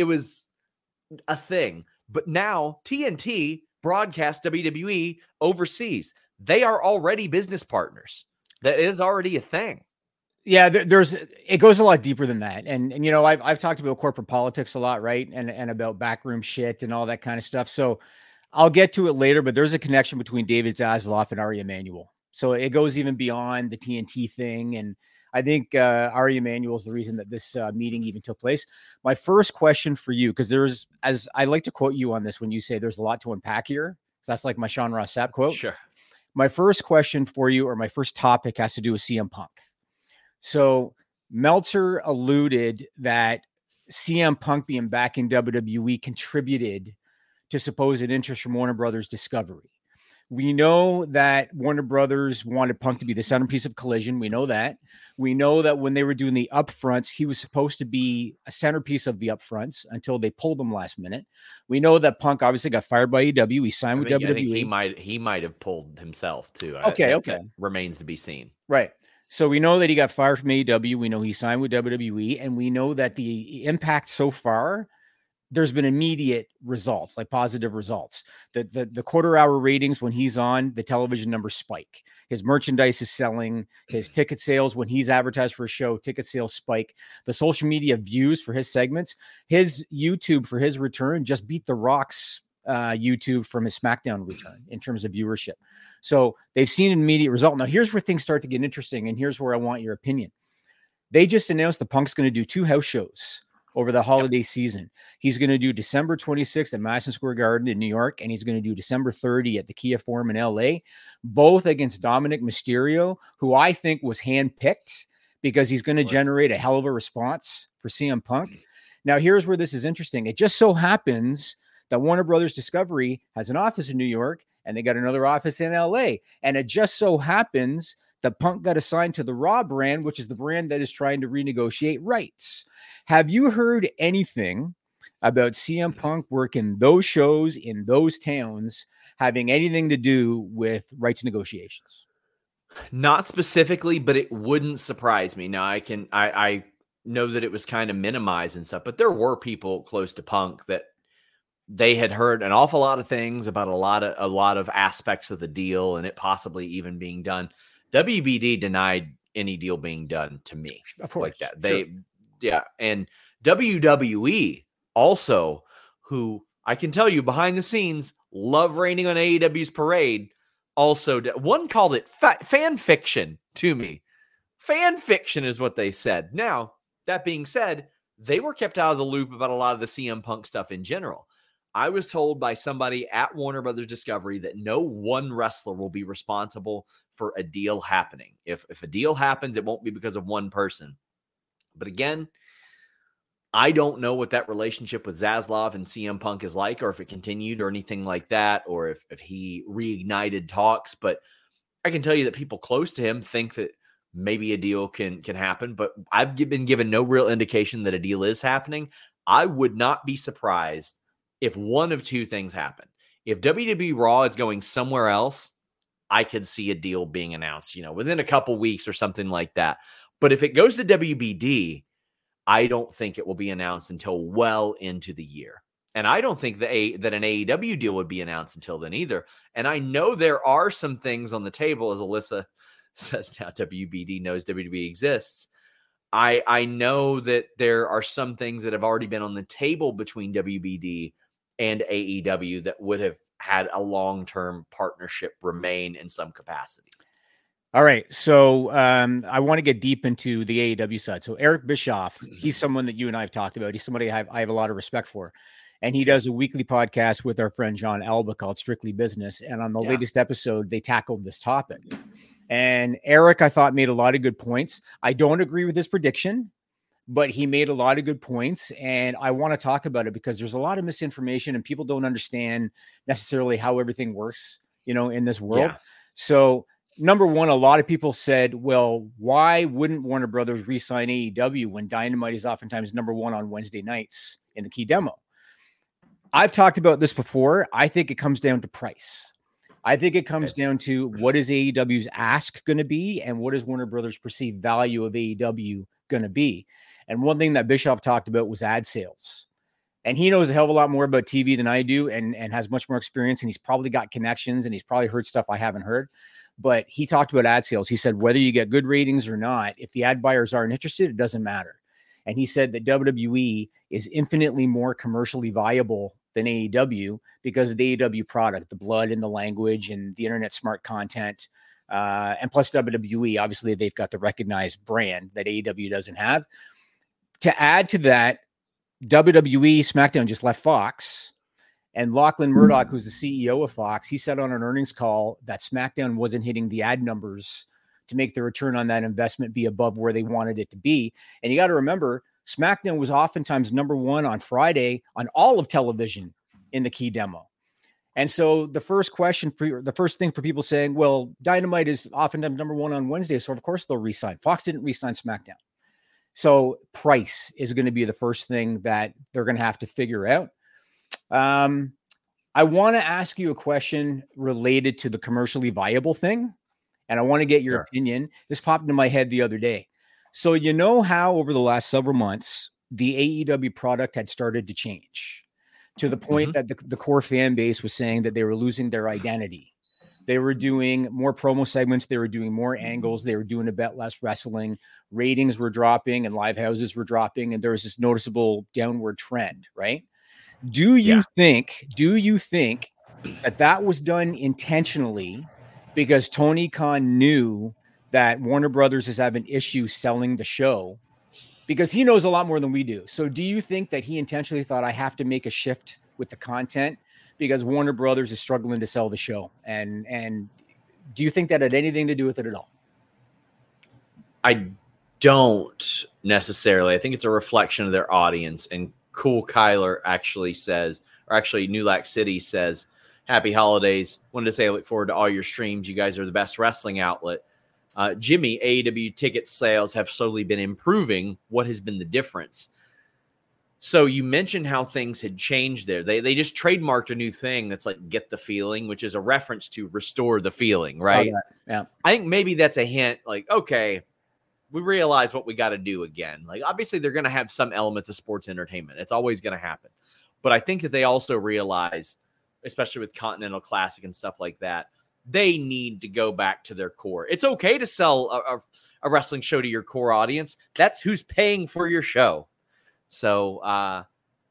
[SPEAKER 1] a thing. But now TNT broadcasts WWE overseas. They are already business partners. That is already a thing.
[SPEAKER 5] Yeah, it goes a lot deeper than that. And you know, I've talked about corporate politics a lot, right? And about backroom shit and all that kind of stuff. So I'll get to it later, but there's a connection between David Zaslav and Ari Emanuel. So it goes even beyond the TNT thing. And I think Ari Emanuel is the reason that this meeting even took place. My first question for you, because as I like to quote you on this when you say there's a lot to unpack here, because that's like my Sean Ross Sapp quote.
[SPEAKER 1] Sure.
[SPEAKER 5] My first question for you, or my first topic, has to do with CM Punk. So Meltzer alluded that CM Punk being back in WWE contributed to supposed interest from Warner Brothers Discovery. We know that Warner Brothers wanted Punk to be the centerpiece of Collision. We know that. We know that when they were doing the upfronts, he was supposed to be a centerpiece of the upfronts until they pulled him last minute. We know that Punk obviously got fired by AEW. He signed with WWE.
[SPEAKER 1] I think he might have pulled himself too.
[SPEAKER 5] Okay.
[SPEAKER 1] That remains to be seen.
[SPEAKER 5] Right. So we know that he got fired from AEW. We know he signed with WWE, and we know that the impact so far, there's been immediate results, like positive results. The quarter-hour ratings when he's on, the television numbers spike. His merchandise is selling. His ticket sales, when he's advertised for a show, ticket sales spike. The social media views for his segments, his YouTube for his return just beat The Rock's YouTube from his SmackDown return in terms of viewership. So they've seen an immediate result. Now, here's where things start to get interesting, and here's where I want your opinion. They just announced the Punk's going to do 2 house shows over the holiday season. He's going to do December 26th at Madison Square Garden in New York, and he's going to do December 30 at the Kia Forum in LA, both against Dominic Mysterio, who I think was handpicked because he's going to generate a hell of a response for CM Punk. Now, here's where this is interesting. It just so happens that Warner Brothers Discovery has an office in New York, and they got another office in LA. And it just so happens that Punk got assigned to the Raw brand, which is the brand that is trying to renegotiate rights. Have you heard anything about CM Punk working those shows in those towns having anything to do with rights negotiations?
[SPEAKER 1] Not specifically, but it wouldn't surprise me. Now, I know that it was kind of minimized and stuff, but there were people close to Punk that they had heard an awful lot of things about a lot of aspects of the deal and it possibly even being done. WBD denied any deal being done to me, of course, like that. Yeah. And WWE also, who I can tell you behind the scenes, love raining on AEW's parade. Also, one called it fan fiction to me. Fan fiction is what they said. Now, that being said, they were kept out of the loop about a lot of the CM Punk stuff in general. I was told by somebody at Warner Brothers Discovery that no one wrestler will be responsible for a deal happening. If a deal happens, it won't be because of one person. But again, I don't know what that relationship with Zaslav and CM Punk is like, or if it continued or anything like that, or if he reignited talks. But I can tell you that people close to him think that maybe a deal can happen. But I've been given no real indication that a deal is happening. I would not be surprised if one of two things happen. If WWE Raw is going somewhere else, I could see a deal being announced, within a couple weeks or something like that. But if it goes to WBD, I don't think it will be announced until well into the year. And I don't think that an AEW deal would be announced until then either. And I know there are some things on the table, as Alyssa says now, WBD knows WWE exists. I know that there are some things that have already been on the table between WBD and AEW that would have had a long-term partnership remain in some capacity.
[SPEAKER 5] All right. So I want to get deep into the AEW side. So Eric Bischoff, he's someone that you and I have talked about. He's somebody I have a lot of respect for. and he does a weekly podcast with our friend John Alba called Strictly Business. And on the latest episode, they tackled this topic. And Eric, I thought, made a lot of good points. I don't agree with his prediction, but he made a lot of good points. And I want to talk about it because there's a lot of misinformation and people don't understand necessarily how everything works, in this world. So number one, a lot of people said, well, why wouldn't Warner Brothers re-sign AEW when Dynamite is oftentimes number one on Wednesday nights in the key demo? I've talked about this before. I think it comes down to price. I think it comes down to what is AEW's ask going to be and what is Warner Brothers' perceived value of AEW going to be. And one thing that Bischoff talked about was ad sales. And he knows a hell of a lot more about TV than I do and has much more experience. And he's probably got connections and he's probably heard stuff I haven't heard. But he talked about ad sales. He said, whether you get good ratings or not, if the ad buyers aren't interested, it doesn't matter. And he said that WWE is infinitely more commercially viable than AEW because of the AEW product, the blood and the language and the internet smart content. And plus WWE, obviously they've got the recognized brand that AEW doesn't have. To add to that, WWE SmackDown just left Fox, and Lachlan Murdoch, who's the CEO of Fox, he said on an earnings call that SmackDown wasn't hitting the ad numbers to make the return on that investment be above where they wanted it to be. And you got to remember, SmackDown was oftentimes number one on Friday on all of television in the key demo. And so the first thing for people saying, well, Dynamite is oftentimes number one on Wednesday, so of course they'll re-sign. Fox didn't re-sign SmackDown. So price is going to be the first thing that they're going to have to figure out. I want to ask you a question related to the commercially viable thing, and I want to get your opinion. This popped into my head the other day. So you know how over the last several months, the AEW product had started to change to the point that the core fan base was saying that they were losing their identity. They were doing more promo segments. They were doing more angles. They were doing a bit less wrestling. Ratings were dropping and live houses were dropping. And there was this noticeable downward trend, right? Do you think that was done intentionally because Tony Khan knew that Warner Brothers is having issues selling the show because he knows a lot more than we do? So do you think that he intentionally thought, I have to make a shift with the content because Warner Brothers is struggling to sell the show? And do you think that had anything to do with it at all?
[SPEAKER 1] I don't necessarily. I think it's a reflection of their audience. And Cool Kyler actually says, or actually New Lac City says, happy holidays. Wanted to say I look forward to all your streams. You guys are the best wrestling outlet. Jimmy, AEW ticket sales have slowly been improving. What has been the difference? So you mentioned how things had changed there. They just trademarked a new thing that's like Get the Feeling, which is a reference to restore the feeling, right?
[SPEAKER 5] Yeah.
[SPEAKER 1] I think maybe that's a hint like, okay, we realize what we got to do again. Like, obviously they're going to have some elements of sports entertainment. It's always going to happen. But I think that they also realize, especially with Continental Classic and stuff like that, they need to go back to their core. It's okay to sell a wrestling show to your core audience. That's who's paying for your show. So, I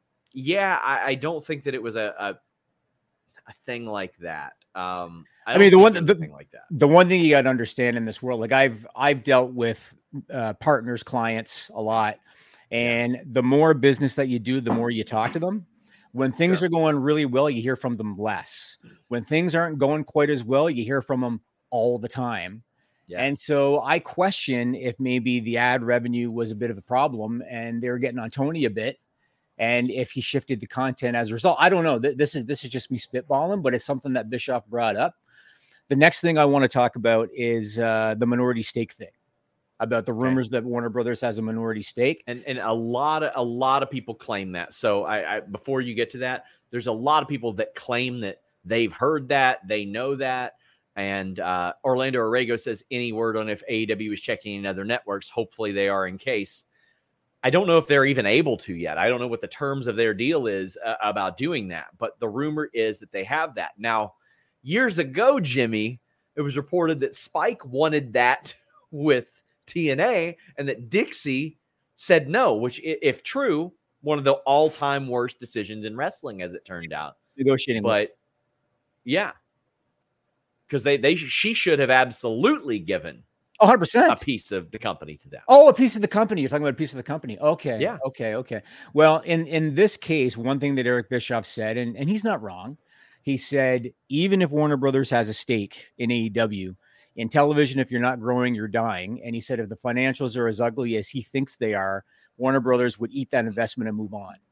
[SPEAKER 1] don't think that it was a thing like that. The
[SPEAKER 5] one thing you got to understand in this world, like I've dealt with partners, clients a lot, and the more business that you do, the more you talk to them. When things are going really well, you hear from them less. When things aren't going quite as well, you hear from them all the time. Yeah. And so I question if maybe the ad revenue was a bit of a problem and they were getting on Tony a bit. And if he shifted the content as a result, I don't know. This is just me spitballing, but it's something that Bischoff brought up. The next thing I want to talk about is the minority stake thing, about the rumors that Warner Brothers has a minority stake.
[SPEAKER 1] And a lot of people claim that. So I before you get to that, there's a lot of people that claim that they've heard that, they know that. And Orlando Arrego says, any word on if AEW is checking in other networks? Hopefully they are in case. I don't know if they're even able to yet. I don't know what the terms of their deal is about doing that. But the rumor is that they have that. Now, years ago, Jimmy, it was reported that Spike wanted that with TNA and that Dixie said no, which, if true, one of the all-time worst decisions in wrestling, as it turned out.
[SPEAKER 5] Negotiating.
[SPEAKER 1] But, yeah. Because she should have absolutely given
[SPEAKER 5] 100%.
[SPEAKER 1] a piece of the company to them.
[SPEAKER 5] Oh, a piece of the company. You're talking about a piece of the company. Okay.
[SPEAKER 1] Yeah.
[SPEAKER 5] Okay. Well, in this case, one thing that Eric Bischoff said, and he's not wrong, he said, even if Warner Brothers has a stake in AEW, in television, if you're not growing, you're dying. And he said, if the financials are as ugly as he thinks they are, Warner Brothers would eat that investment and move on.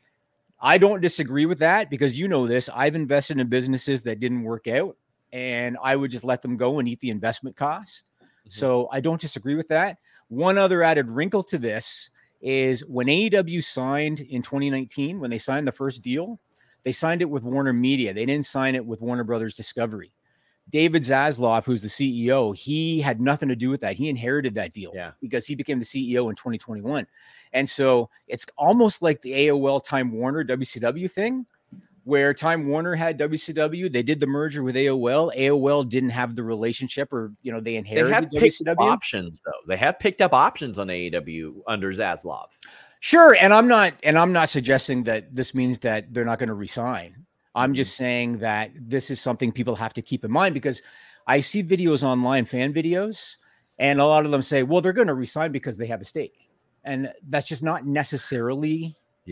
[SPEAKER 5] I don't disagree with that because you know this. I've invested in businesses that didn't work out, and I would just let them go and eat the investment cost. So I don't disagree with that. One other added wrinkle to this is when AEW signed in 2019, when they signed the first deal, they signed it with Warner Media. They didn't sign it with Warner Brothers Discovery. David Zaslav, who's the CEO, he had nothing to do with that. He inherited that deal because he became the CEO in 2021. And so it's almost like the AOL Time Warner WCW thing, where Time Warner had WCW. They did the merger with AOL. AOL didn't have the relationship, or, they inherited
[SPEAKER 1] They have
[SPEAKER 5] WCW.
[SPEAKER 1] picked options, though. They have picked up options on AEW under Zaslav.
[SPEAKER 5] Sure. And I'm not suggesting that this means that they're not going to resign. I'm just saying that this is something people have to keep in mind, because I see videos online, fan videos, and a lot of them say, well, they're going to resign because they have a stake. And that's just not necessarily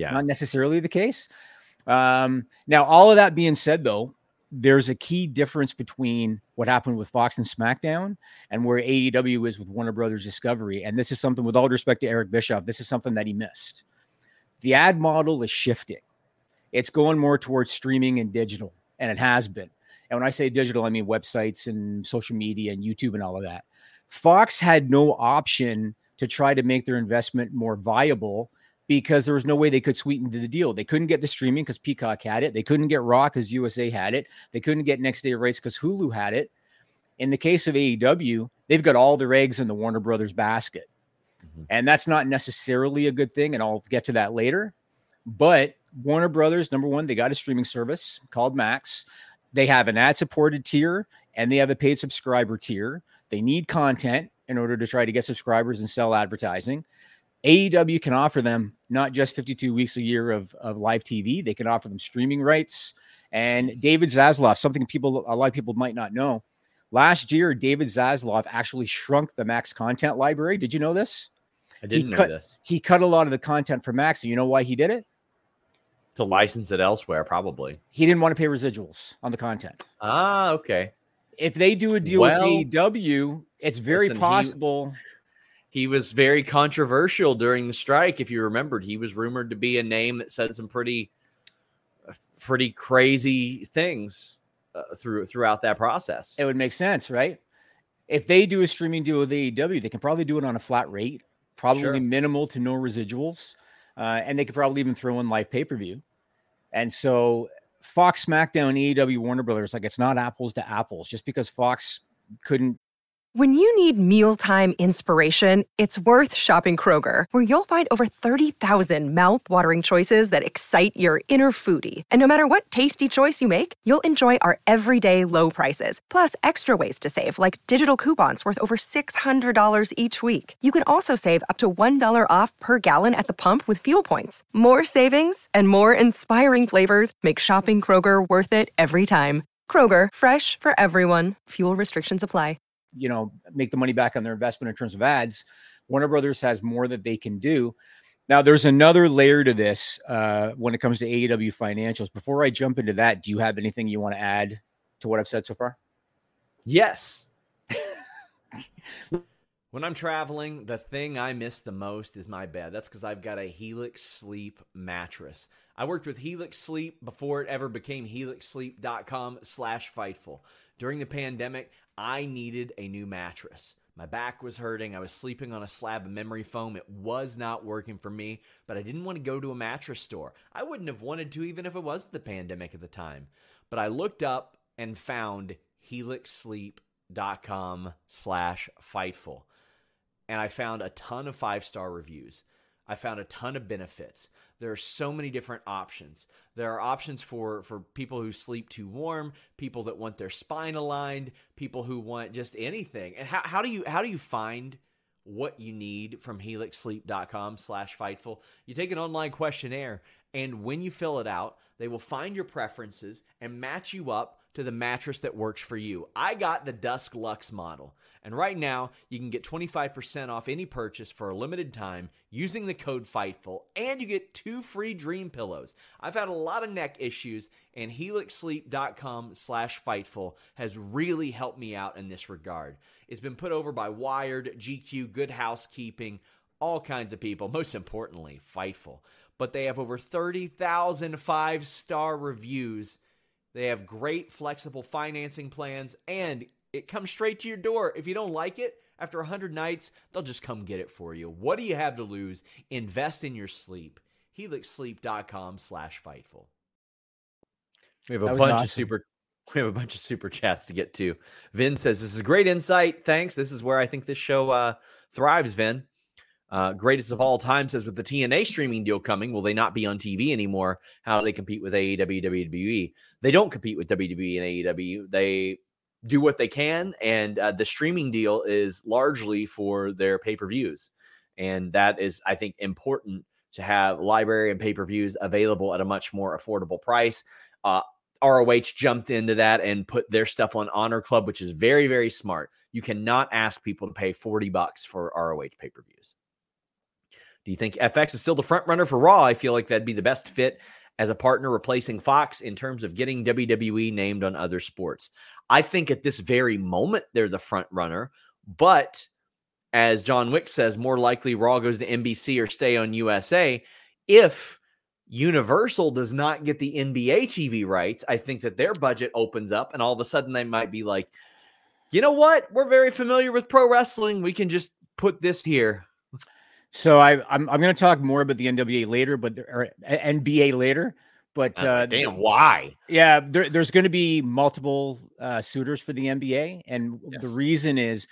[SPEAKER 5] the case. Now, all of that being said, though, there's a key difference between what happened with Fox and SmackDown and where AEW is with Warner Brothers Discovery. And this is something, with all respect to Eric Bischoff, this is something that he missed. The ad model is shifting. It's going more towards streaming and digital, and it has been. And when I say digital, I mean websites and social media and YouTube and all of that. Fox had no option to try to make their investment more viable because there was no way they could sweeten the deal. They couldn't get the streaming because Peacock had it. They couldn't get Raw because USA had it. They couldn't get next day rights because Hulu had it. In the case of AEW, they've got all their eggs in the Warner Brothers basket. And that's not necessarily a good thing, and I'll get to that later. But Warner Brothers, number one, they got a streaming service called Max. They have an ad-supported tier, and they have a paid subscriber tier. They need content in order to try to get subscribers and sell advertising. AEW can offer them not just 52 weeks a year of live TV. They can offer them streaming rights. And David Zaslav, something a lot of people might not know. Last year, David Zaslav actually shrunk the Max content library. Did you know this?
[SPEAKER 1] I didn't know this.
[SPEAKER 5] He cut a lot of the content for Max. And you know why he did it?
[SPEAKER 1] To license it elsewhere, probably.
[SPEAKER 5] He didn't want to pay residuals on the content.
[SPEAKER 1] Ah, okay.
[SPEAKER 5] If they do a deal with AEW, it's very possible.
[SPEAKER 1] He was very controversial during the strike. If you remembered, he was rumored to be a name that said some pretty crazy things throughout that process.
[SPEAKER 5] It would make sense, right? If they do a streaming deal with AEW, they can probably do it on a flat rate, probably minimal to no residuals. And they could probably even throw in live pay-per-view. And so Fox, SmackDown, AEW, Warner Brothers, like, it's not apples to apples. Just because Fox couldn't.
[SPEAKER 4] When you need mealtime inspiration, it's worth shopping Kroger, where you'll find over 30,000 mouth-watering choices that excite your inner foodie. And no matter what tasty choice you make, you'll enjoy our everyday low prices, plus extra ways to save, like digital coupons worth over $600 each week. You can also save up to $1 off per gallon at the pump with fuel points. More savings and more inspiring flavors make shopping Kroger worth it every time. Kroger, fresh for everyone. Fuel restrictions apply.
[SPEAKER 5] Make the money back on their investment in terms of ads. Warner Brothers has more that they can do. Now, there's another layer to this when it comes to AEW financials. Before I jump into that, do you have anything you want to add to what I've said so far?
[SPEAKER 1] Yes. When I'm traveling, the thing I miss the most is my bed. That's because I've got a Helix Sleep mattress. I worked with Helix Sleep before it ever became helixsleep.com/Fightful. During the pandemic, I needed a new mattress. My back was hurting. I was sleeping on a slab of memory foam. It was not working for me, but I didn't want to go to a mattress store. I wouldn't have wanted to even if it wasn't the pandemic at the time. But I looked up and found helixsleep.com/Fightful. And I found a ton of 5-star reviews. I found a ton of benefits. There are so many different options. There are options for people who sleep too warm, people that want their spine aligned, people who want just anything. And how do you find what you need from helixsleep.com/Fightful? You take an online questionnaire, and when you fill it out, they will find your preferences and match you up to the mattress that works for you. I got the Dusk Luxe model, and right now you can get 25% off any purchase for a limited time using the code FIGHTFUL, and you get 2 free dream pillows. I've had a lot of neck issues, and helixsleep.com/FIGHTFUL has really helped me out in this regard. It's been put over by Wired, GQ, Good Housekeeping, all kinds of people, most importantly, Fightful. But they have over 30,000 5-star reviews. They have great flexible financing plans, and it comes straight to your door. If you don't like it, after 100 nights, they'll just come get it for you. What do you have to lose? Invest in your sleep. helixsleep.com/Fightful. We have a bunch of super chats to get to. Vin says, this is great insight. Thanks. This is where I think this show thrives, Vin. Greatest of all time says, with the TNA streaming deal coming, will they not be on TV anymore? How do they compete with AEW, WWE? They don't compete with WWE and AEW. They do what they can, and the streaming deal is largely for their pay-per-views. And that is, I think, important to have library and pay-per-views available at a much more affordable price. ROH jumped into that and put their stuff on Honor Club, which is very, very smart. You cannot ask people to pay $40 for ROH pay-per-views. Do you think FX is still the front runner for Raw? I feel like that'd be the best fit as a partner replacing Fox in terms of getting WWE named on other sports. I think at this very moment, they're the front runner, but as John Wick says, more likely Raw goes to NBC or stay on USA. If Universal does not get the NBA TV rights, I think that their budget opens up and all of a sudden they might be like, you know what? We're very familiar with pro wrestling. We can just put this here.
[SPEAKER 5] So I'm going to talk more about the NBA later, or NBA later. But
[SPEAKER 1] damn, why?
[SPEAKER 5] Yeah, there's going to be multiple suitors for the NBA, and the reason is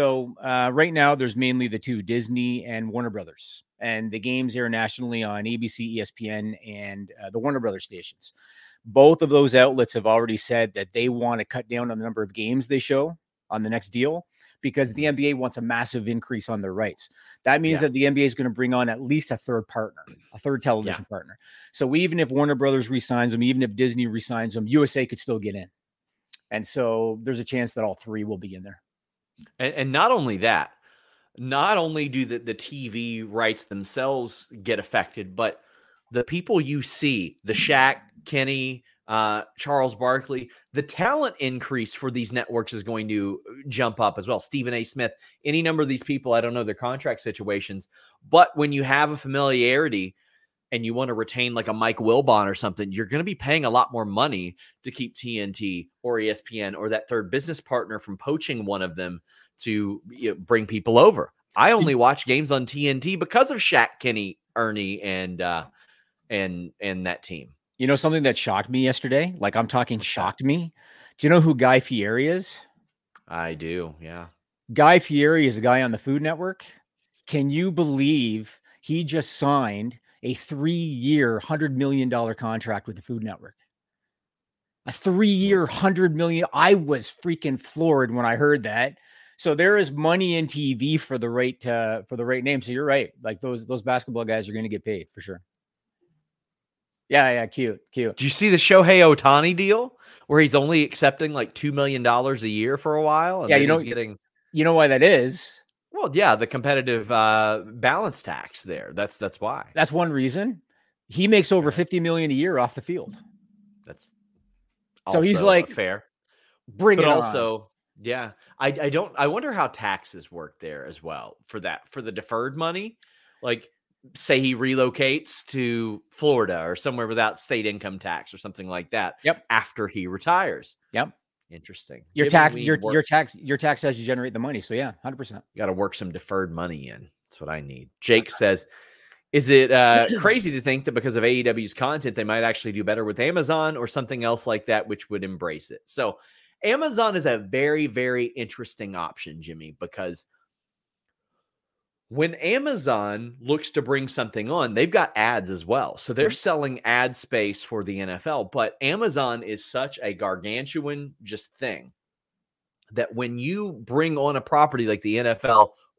[SPEAKER 5] right now there's mainly the two, Disney and Warner Brothers, and the games air nationally on ABC, ESPN, and the Warner Brothers stations. Both of those outlets have already said that they want to cut down on the number of games they show on the next deal, because the NBA wants a massive increase on their rights. That means that the NBA is going to bring on at least a third partner, a third television partner. So even if Warner Brothers re-signs them, even if Disney re-signs them, USA could still get in. And so there's a chance that all three will be in there.
[SPEAKER 1] And not only that, not only do the TV rights themselves get affected, but the people you see, the Shaq, Kenny, Charles Barkley, the talent increase for these networks is going to jump up as well. Stephen A. Smith, any number of these people, I don't know their contract situations, but when you have a familiarity and you want to retain like a Mike Wilbon or something, you're going to be paying a lot more money to keep TNT or ESPN or that third business partner from poaching one of them to bring people over. I only watch games on TNT because of Shaq, Kenny, Ernie, and that team.
[SPEAKER 5] You know, something that shocked me yesterday, like I'm talking shocked me. Do you know who Guy Fieri is?
[SPEAKER 1] I do. Yeah.
[SPEAKER 5] Guy Fieri is a guy on the Food Network. Can you believe he just signed a 3-year, $100 million contract with the Food Network? A 3-year, $100 million. I was freaking floored when I heard that. So there is money in TV for the right name. So you're right. Like those basketball guys are going to get paid for sure. Yeah, cute.
[SPEAKER 1] Do you see the Shohei Ohtani deal where he's only accepting like $2 million a year for a while? And
[SPEAKER 5] you know why that is?
[SPEAKER 1] Well, yeah, the competitive balance tax there. That's why.
[SPEAKER 5] That's one reason. He makes over $50 million a year off the field.
[SPEAKER 1] That's
[SPEAKER 5] so he's like
[SPEAKER 1] fair.
[SPEAKER 5] Bring it on.
[SPEAKER 1] Also, yeah, I wonder how taxes work there as well for the deferred money, like. Say he relocates to Florida or somewhere without state income tax or something like that.
[SPEAKER 5] Yep.
[SPEAKER 1] After he retires.
[SPEAKER 5] Yep.
[SPEAKER 1] Interesting.
[SPEAKER 5] Your tax as you generate the money. So yeah, 100%.
[SPEAKER 1] Got to work some deferred money in. That's what I need. Jake says, is it crazy to think that because of AEW's content, they might actually do better with Amazon or something else like that, which would embrace it? So Amazon is a very, very interesting option, Jimmy, because when Amazon looks to bring something on, they've got ads as well. So they're selling ad space for the NFL. But Amazon is such a gargantuan just thing that when you bring on a property like the NFL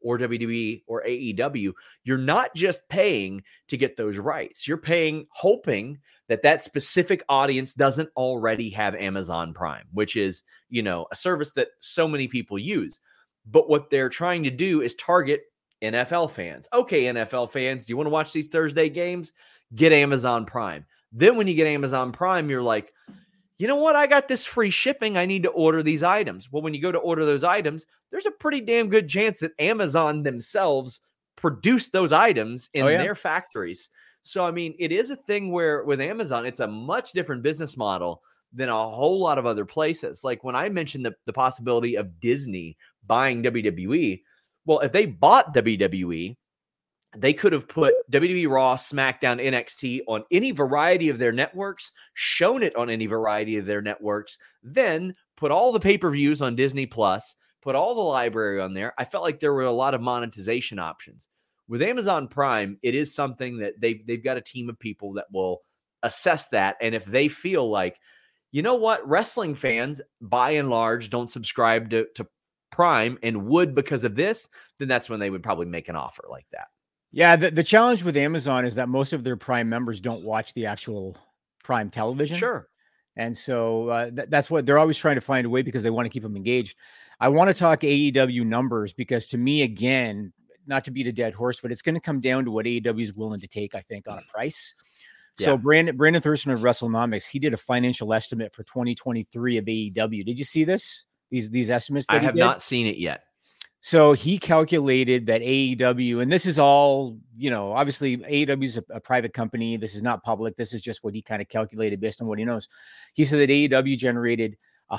[SPEAKER 1] or WWE or AEW, you're not just paying to get those rights. You're paying hoping that that specific audience doesn't already have Amazon Prime, which is, a service that so many people use. But what they're trying to do is target NFL fans. Okay, NFL fans, do you want to watch these Thursday games? Get Amazon Prime. Then when you get Amazon Prime, you're like, you know what? I got this free shipping. I need to order these items. Well, when you go to order those items, there's a pretty damn good chance that Amazon themselves produce those items in their factories. So, I mean, it is a thing where with Amazon, it's a much different business model than a whole lot of other places. Like when I mentioned the possibility of Disney buying WWE, well, if they bought WWE, they could have put WWE Raw, SmackDown, NXT on any variety of their networks, shown it on any variety of their networks, then put all the pay-per-views on Disney Plus, put all the library on there. I felt like there were a lot of monetization options. With Amazon Prime, it is something that they've got a team of people that will assess that. And if they feel like, you know what, wrestling fans, by and large, don't subscribe to Prime and would because of this, then that's when they would probably make an offer like that.
[SPEAKER 5] Yeah, the challenge with Amazon is that most of their Prime members don't watch the actual Prime television.
[SPEAKER 1] Sure.
[SPEAKER 5] And so that's what they're always trying to find a way because they want to keep them engaged. I want to talk AEW numbers because to me, again, not to beat a dead horse, but it's going to come down to what AEW is willing to take, I think, on a price. Yeah. So Brandon Thurston of WrestleNomics, he did a financial estimate for 2023 of AEW. Did you see this? These estimates that
[SPEAKER 1] I have not seen it yet.
[SPEAKER 5] So he calculated that AEW, and this is all, obviously AEW is a private company. This is not public. This is just what he kind of calculated based on what he knows. He said that AEW generated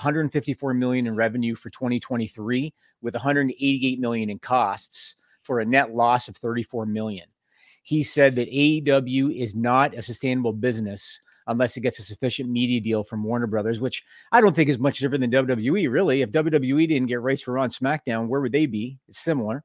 [SPEAKER 5] $154 million in revenue for 2023 with $188 million in costs for a net loss of $34 million. He said that AEW is not a sustainable business unless it gets a sufficient media deal from Warner Brothers, which I don't think is much different than WWE, really. If WWE didn't get rights for Raw and SmackDown, where would they be? It's similar.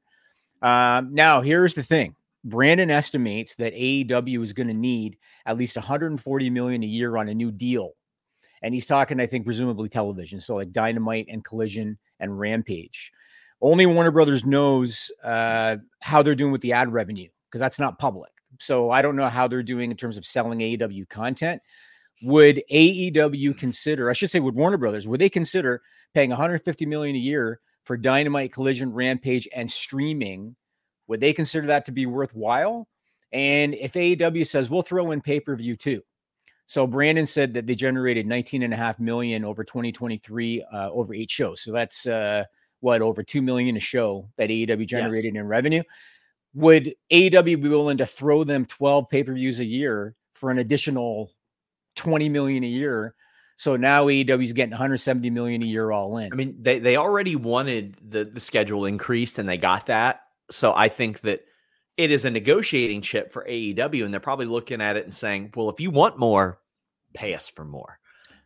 [SPEAKER 5] Now, here's the thing. Brandon estimates that AEW is going to need at least $140 million a year on a new deal. And he's talking, I think, presumably television. So like Dynamite and Collision and Rampage. Only Warner Brothers knows how they're doing with the ad revenue because that's not public. So I don't know how they're doing in terms of selling AEW content. Would AEW consider, I should say, would Warner Brothers, would they consider paying $150 million a year for Dynamite, Collision, Rampage, and streaming? Would they consider that to be worthwhile? And if AEW says, we'll throw in pay-per-view too. So Brandon said that they generated $19.5 million over 2023 over 8 shows. So that's over $2 million a show that AEW generated in revenue. Would AEW be willing to throw them 12 pay-per-views a year for an additional $20 million a year? So now AEW is getting $170 million a year all in.
[SPEAKER 1] I mean, they already wanted the schedule increased and they got that. So I think that it is a negotiating chip for AEW, and they're probably looking at it and saying, well, if you want more, pay us for more.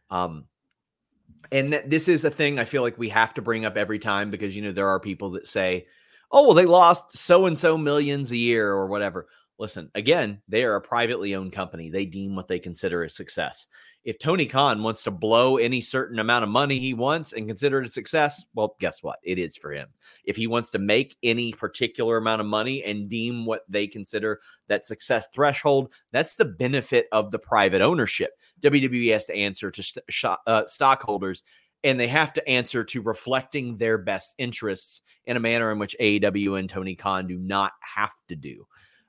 [SPEAKER 1] And this is a thing I feel like we have to bring up every time because, there are people that say, oh, well, they lost so-and-so millions a year or whatever. Listen, again, they are a privately owned company. They deem what they consider a success. If Tony Khan wants to blow any certain amount of money he wants and consider it a success, well, guess what? It is for him. If he wants to make any particular amount of money and deem what they consider that success threshold, that's the benefit of the private ownership. WWE has to answer to stockholders, and they have to answer to reflecting their best interests in a manner in which AEW and Tony Khan do not have to do.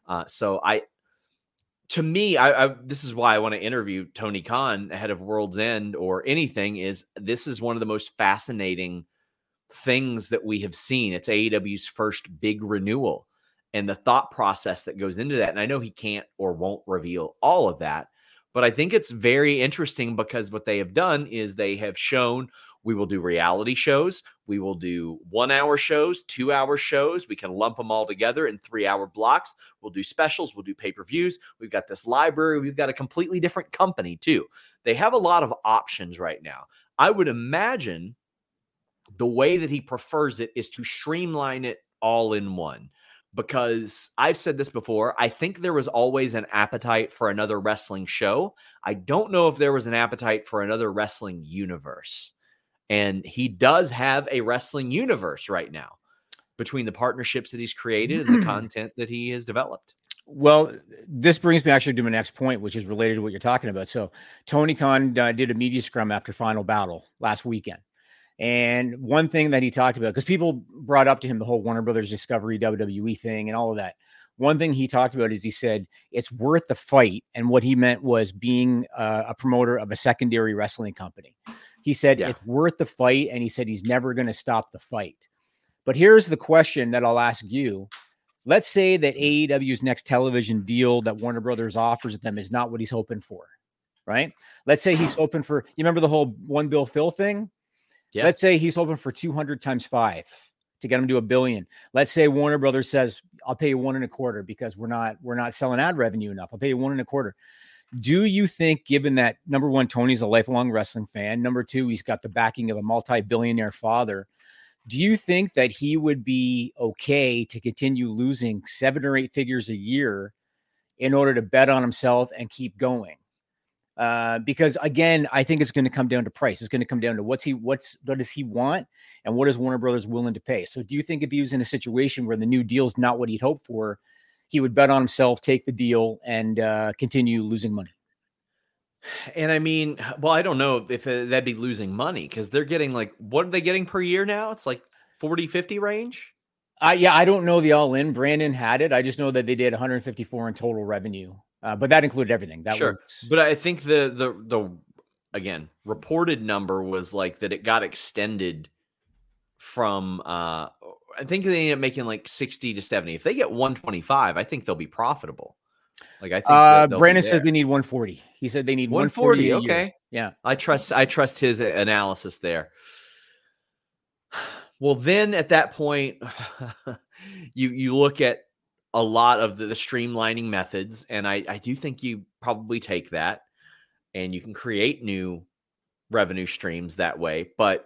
[SPEAKER 1] To me, this is why I want to interview Tony Khan ahead of World's End or anything. This is one of the most fascinating things that we have seen. It's AEW's first big renewal and the thought process that goes into that. And I know he can't or won't reveal all of that, but I think it's very interesting because what they have done is they have shown we will do reality shows. We will do 1-hour shows, 2-hour shows. We can lump them all together in 3-hour blocks. We'll do specials. We'll do pay-per-views. We've got this library. We've got a completely different company too. They have a lot of options right now. I would imagine the way that he prefers it is to streamline it all in one. Because I've said this before, I think there was always an appetite for another wrestling show. I don't know if there was an appetite for another wrestling universe. And he does have a wrestling universe right now. between the partnerships that he's created and the content that he has developed.
[SPEAKER 5] Well, this brings me actually to my next point, which is related to what you're talking about. So Tony Khan did a media scrum after Final Battle last weekend. And one thing that he talked about, because people brought up to him the whole Warner Brothers Discovery WWE thing and all of that. One thing he talked about is he said it's worth the fight. And what he meant was being a promoter of a secondary wrestling company. He said it's worth the fight. And he said he's never going to stop the fight. But here's the question that I'll ask you. Let's say that AEW's next television deal that Warner Brothers offers them is not what he's hoping for, right? Let's say he's hoping for, you remember the whole One Bill Phil thing? Yeah. Let's say he's hoping for 200 times 5 to get him to $1 billion. Let's say Warner Brothers says, I'll pay you 1.25 because we're not selling ad revenue enough. I'll pay you 1.25. Do you think, given that, number one, Tony's a lifelong wrestling fan, number two, he's got the backing of a multi-billionaire father, do you think that he would be okay to continue losing 7 or 8 figures a year in order to bet on himself and keep going? Because again, I think it's going to come down to price. It's going to come down to what does he want and what is Warner Brothers willing to pay? So do you think if he was in a situation where the new deal's not what he'd hoped for, he would bet on himself, take the deal, and continue losing money?
[SPEAKER 1] And I mean, well, I don't know if that'd be losing money because they're getting what are they getting per year now? It's like 40, 50 range.
[SPEAKER 5] Yeah, I don't know the all in. Brandon had it. I just know that they did 154 in total revenue, but that included everything. That
[SPEAKER 1] sure. But I think the again reported number was that it got extended from. I think they ended up making 60 to 70. If they get 125, I think they'll be profitable. I think
[SPEAKER 5] Brandon says they need 140. He said they need 140.
[SPEAKER 1] Okay.
[SPEAKER 5] Yeah.
[SPEAKER 1] I trust his analysis there. Well, then at that point, you look at a lot of the streamlining methods, and I do think you probably take that and you can create new revenue streams that way. But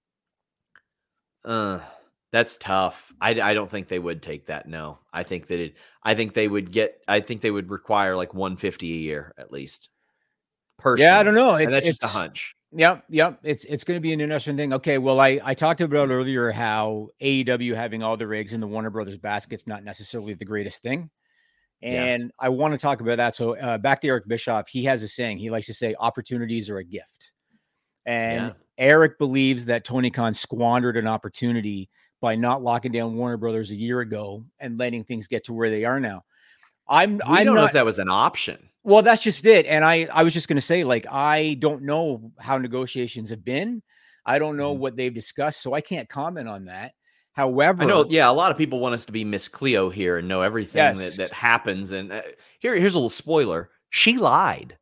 [SPEAKER 1] that's tough. I don't think they would take that. No, I think they would require 150 a year at least. Personally.
[SPEAKER 5] Yeah, I don't know.
[SPEAKER 1] That's just a hunch.
[SPEAKER 5] Yep. It's going to be an interesting thing. Okay, well, I talked about earlier how AEW having all the rigs in the Warner Brothers basket's not necessarily the greatest thing. And I want to talk about that. So back to Eric Bischoff, he has a saying. He likes to say opportunities are a gift. And Eric believes that Tony Khan squandered an opportunity by not locking down Warner Brothers a year ago and letting things get to where they are now. I don't
[SPEAKER 1] know if that was an option.
[SPEAKER 5] Well, that's just it. And I was just going to say, I don't know how negotiations have been. I don't know what they've discussed, so I can't comment on that. However,
[SPEAKER 1] I know, a lot of people want us to be Miss Cleo here and know everything that happens. And here's a little spoiler. She lied.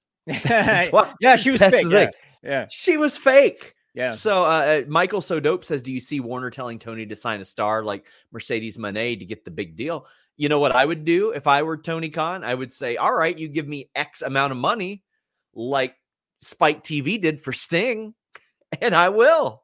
[SPEAKER 5] Yeah, she was fake. Yeah.
[SPEAKER 1] She was fake.
[SPEAKER 5] Yeah.
[SPEAKER 1] So Michael So Dope says, do you see Warner telling Tony to sign a star like Mercedes Moné to get the big deal? You know what I would do if I were Tony Khan? I would say, all right, you give me X amount of money like Spike TV did for Sting, and I will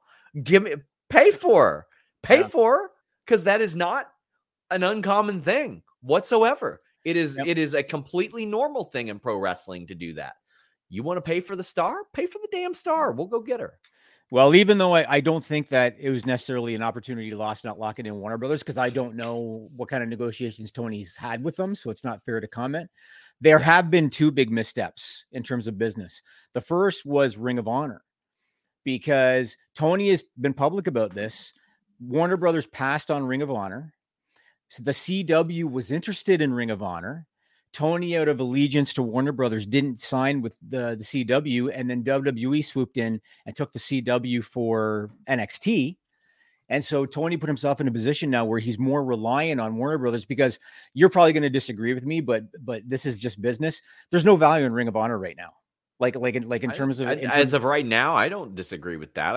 [SPEAKER 1] pay for her because that is not an uncommon thing whatsoever. It is a completely normal thing in pro wrestling to do that. You want to pay for the star? Pay for the damn star. We'll go get her.
[SPEAKER 5] Well, even though I don't think that it was necessarily an opportunity lost not locking in Warner Brothers, because I don't know what kind of negotiations Tony's had with them, so it's not fair to comment. There have been 2 big missteps in terms of business. The first was Ring of Honor, because Tony has been public about this. Warner Brothers passed on Ring of Honor. So the CW was interested in Ring of Honor. Tony, out of allegiance to Warner Brothers, didn't sign with the CW, and then WWE swooped in and took the CW for NXT. And so Tony put himself in a position now where he's more reliant on Warner Brothers, because you're probably going to disagree with me, but this is just business. There's no value in Ring of Honor right now. In terms of
[SPEAKER 1] as of right now, I don't disagree with that.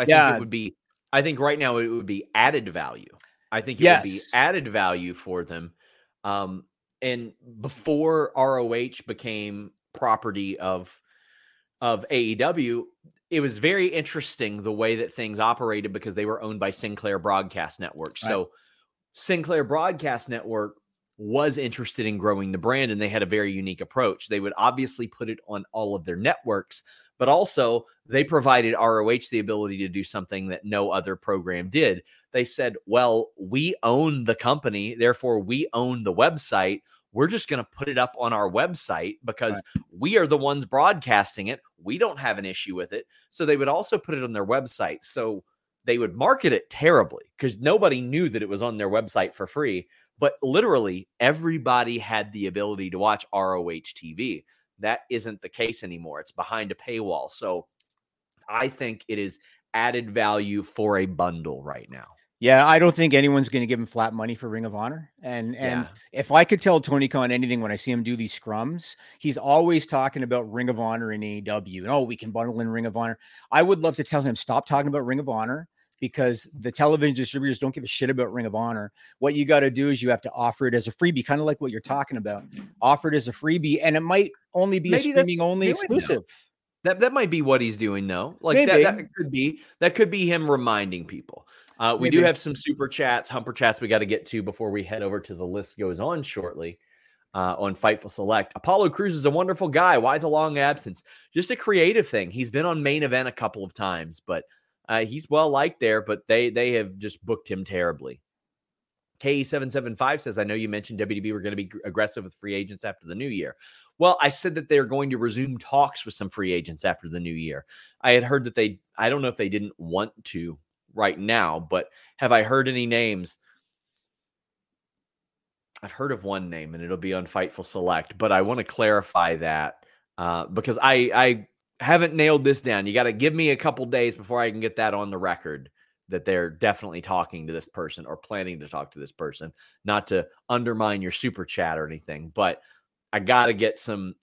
[SPEAKER 1] I think right now it would be added value. I think it would be added value for them. And before ROH became property of AEW, it was very interesting the way that things operated because they were owned by Sinclair Broadcast Network. Right. So Sinclair Broadcast Network was interested in growing the brand, and they had a very unique approach. They would obviously put it on all of their networks, but also they provided ROH the ability to do something that no other program did. They said, well, we own the company, therefore we own the website. We're just going to put it up on our website because we are the ones broadcasting it. We don't have an issue with it. So they would also put it on their website. So they would market it terribly because nobody knew that it was on their website for free. But literally everybody had the ability to watch ROH TV. That isn't the case anymore. It's behind a paywall. So I think it is added value for a bundle right now.
[SPEAKER 5] Yeah, I don't think anyone's going to give him flat money for Ring of Honor. And if I could tell Tony Khan anything when I see him do these scrums, he's always talking about Ring of Honor and AEW. And, we can bundle in Ring of Honor. I would love to tell him, stop talking about Ring of Honor because the television distributors don't give a shit about Ring of Honor. What you got to do is you have to offer it as a freebie, kind of like what you're talking about. Offer it as a freebie, and it might only be a streaming-only exclusive.
[SPEAKER 1] That might be what he's doing, though. Like that could be him reminding people. We do have some super chats, humper chats we got to get to before we head over to the list goes on shortly on Fightful Select. Apollo Crews is a wonderful guy. Why the long absence? Just a creative thing. He's been on Main Event a couple of times, but he's well liked there, but they have just booked him terribly. KE775 says, I know you mentioned WWE were going to be aggressive with free agents after the new year. Well, I said that they're going to resume talks with some free agents after the new year. I had heard that I don't know if they didn't want to right now, but have I heard any names? I've heard of one name, and it'll be on Fightful Select, but I want to clarify that because I haven't nailed this down. You got to give me a couple days before I can get that on the record that they're definitely talking to this person or planning to talk to this person, not to undermine your super chat or anything, but I got to get some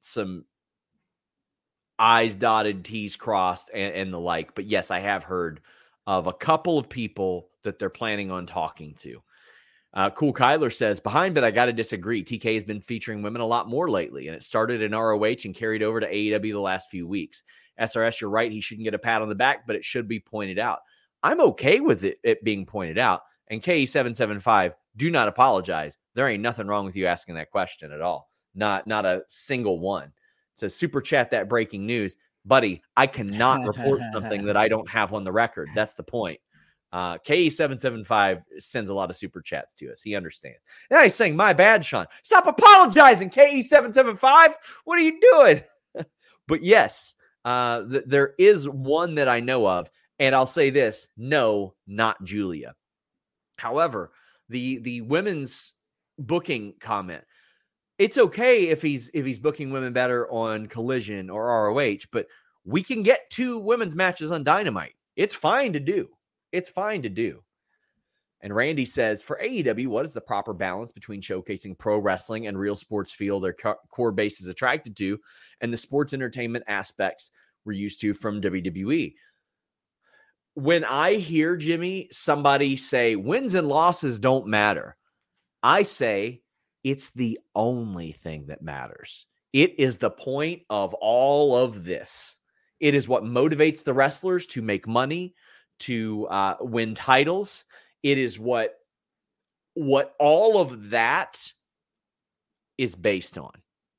[SPEAKER 1] I's dotted, T's crossed, and the like. But yes, I have heard of a couple of people that they're planning on talking to. Cool Kyler says, behind it, I got to disagree. TK has been featuring women a lot more lately, and it started in ROH and carried over to AEW the last few weeks. SRS, you're right. He shouldn't get a pat on the back, but it should be pointed out. I'm okay with it being pointed out. And KE775, do not apologize. There ain't nothing wrong with you asking that question at all. Not a single one. It says, super chat that breaking news. Buddy, I cannot report something that I don't have on the record. That's the point. KE775 sends a lot of super chats to us. He understands. Now he's saying, my bad, Sean. Stop apologizing, KE775. What are you doing? But yes, there is one that I know of. And I'll say this, no, not Julia. However, the women's booking comment, it's okay if he's booking women better on Collision or ROH, but we can get 2 women's matches on Dynamite. It's fine to do. It's fine to do. And Randy says, for AEW, what is the proper balance between showcasing pro wrestling and real sports feel their core base is attracted to and the sports entertainment aspects we're used to from WWE? When I hear, Jimmy, somebody say wins and losses don't matter, I say it's the only thing that matters. It is the point of all of this. It is what motivates the wrestlers to make money, to win titles. It is what all of that is based on.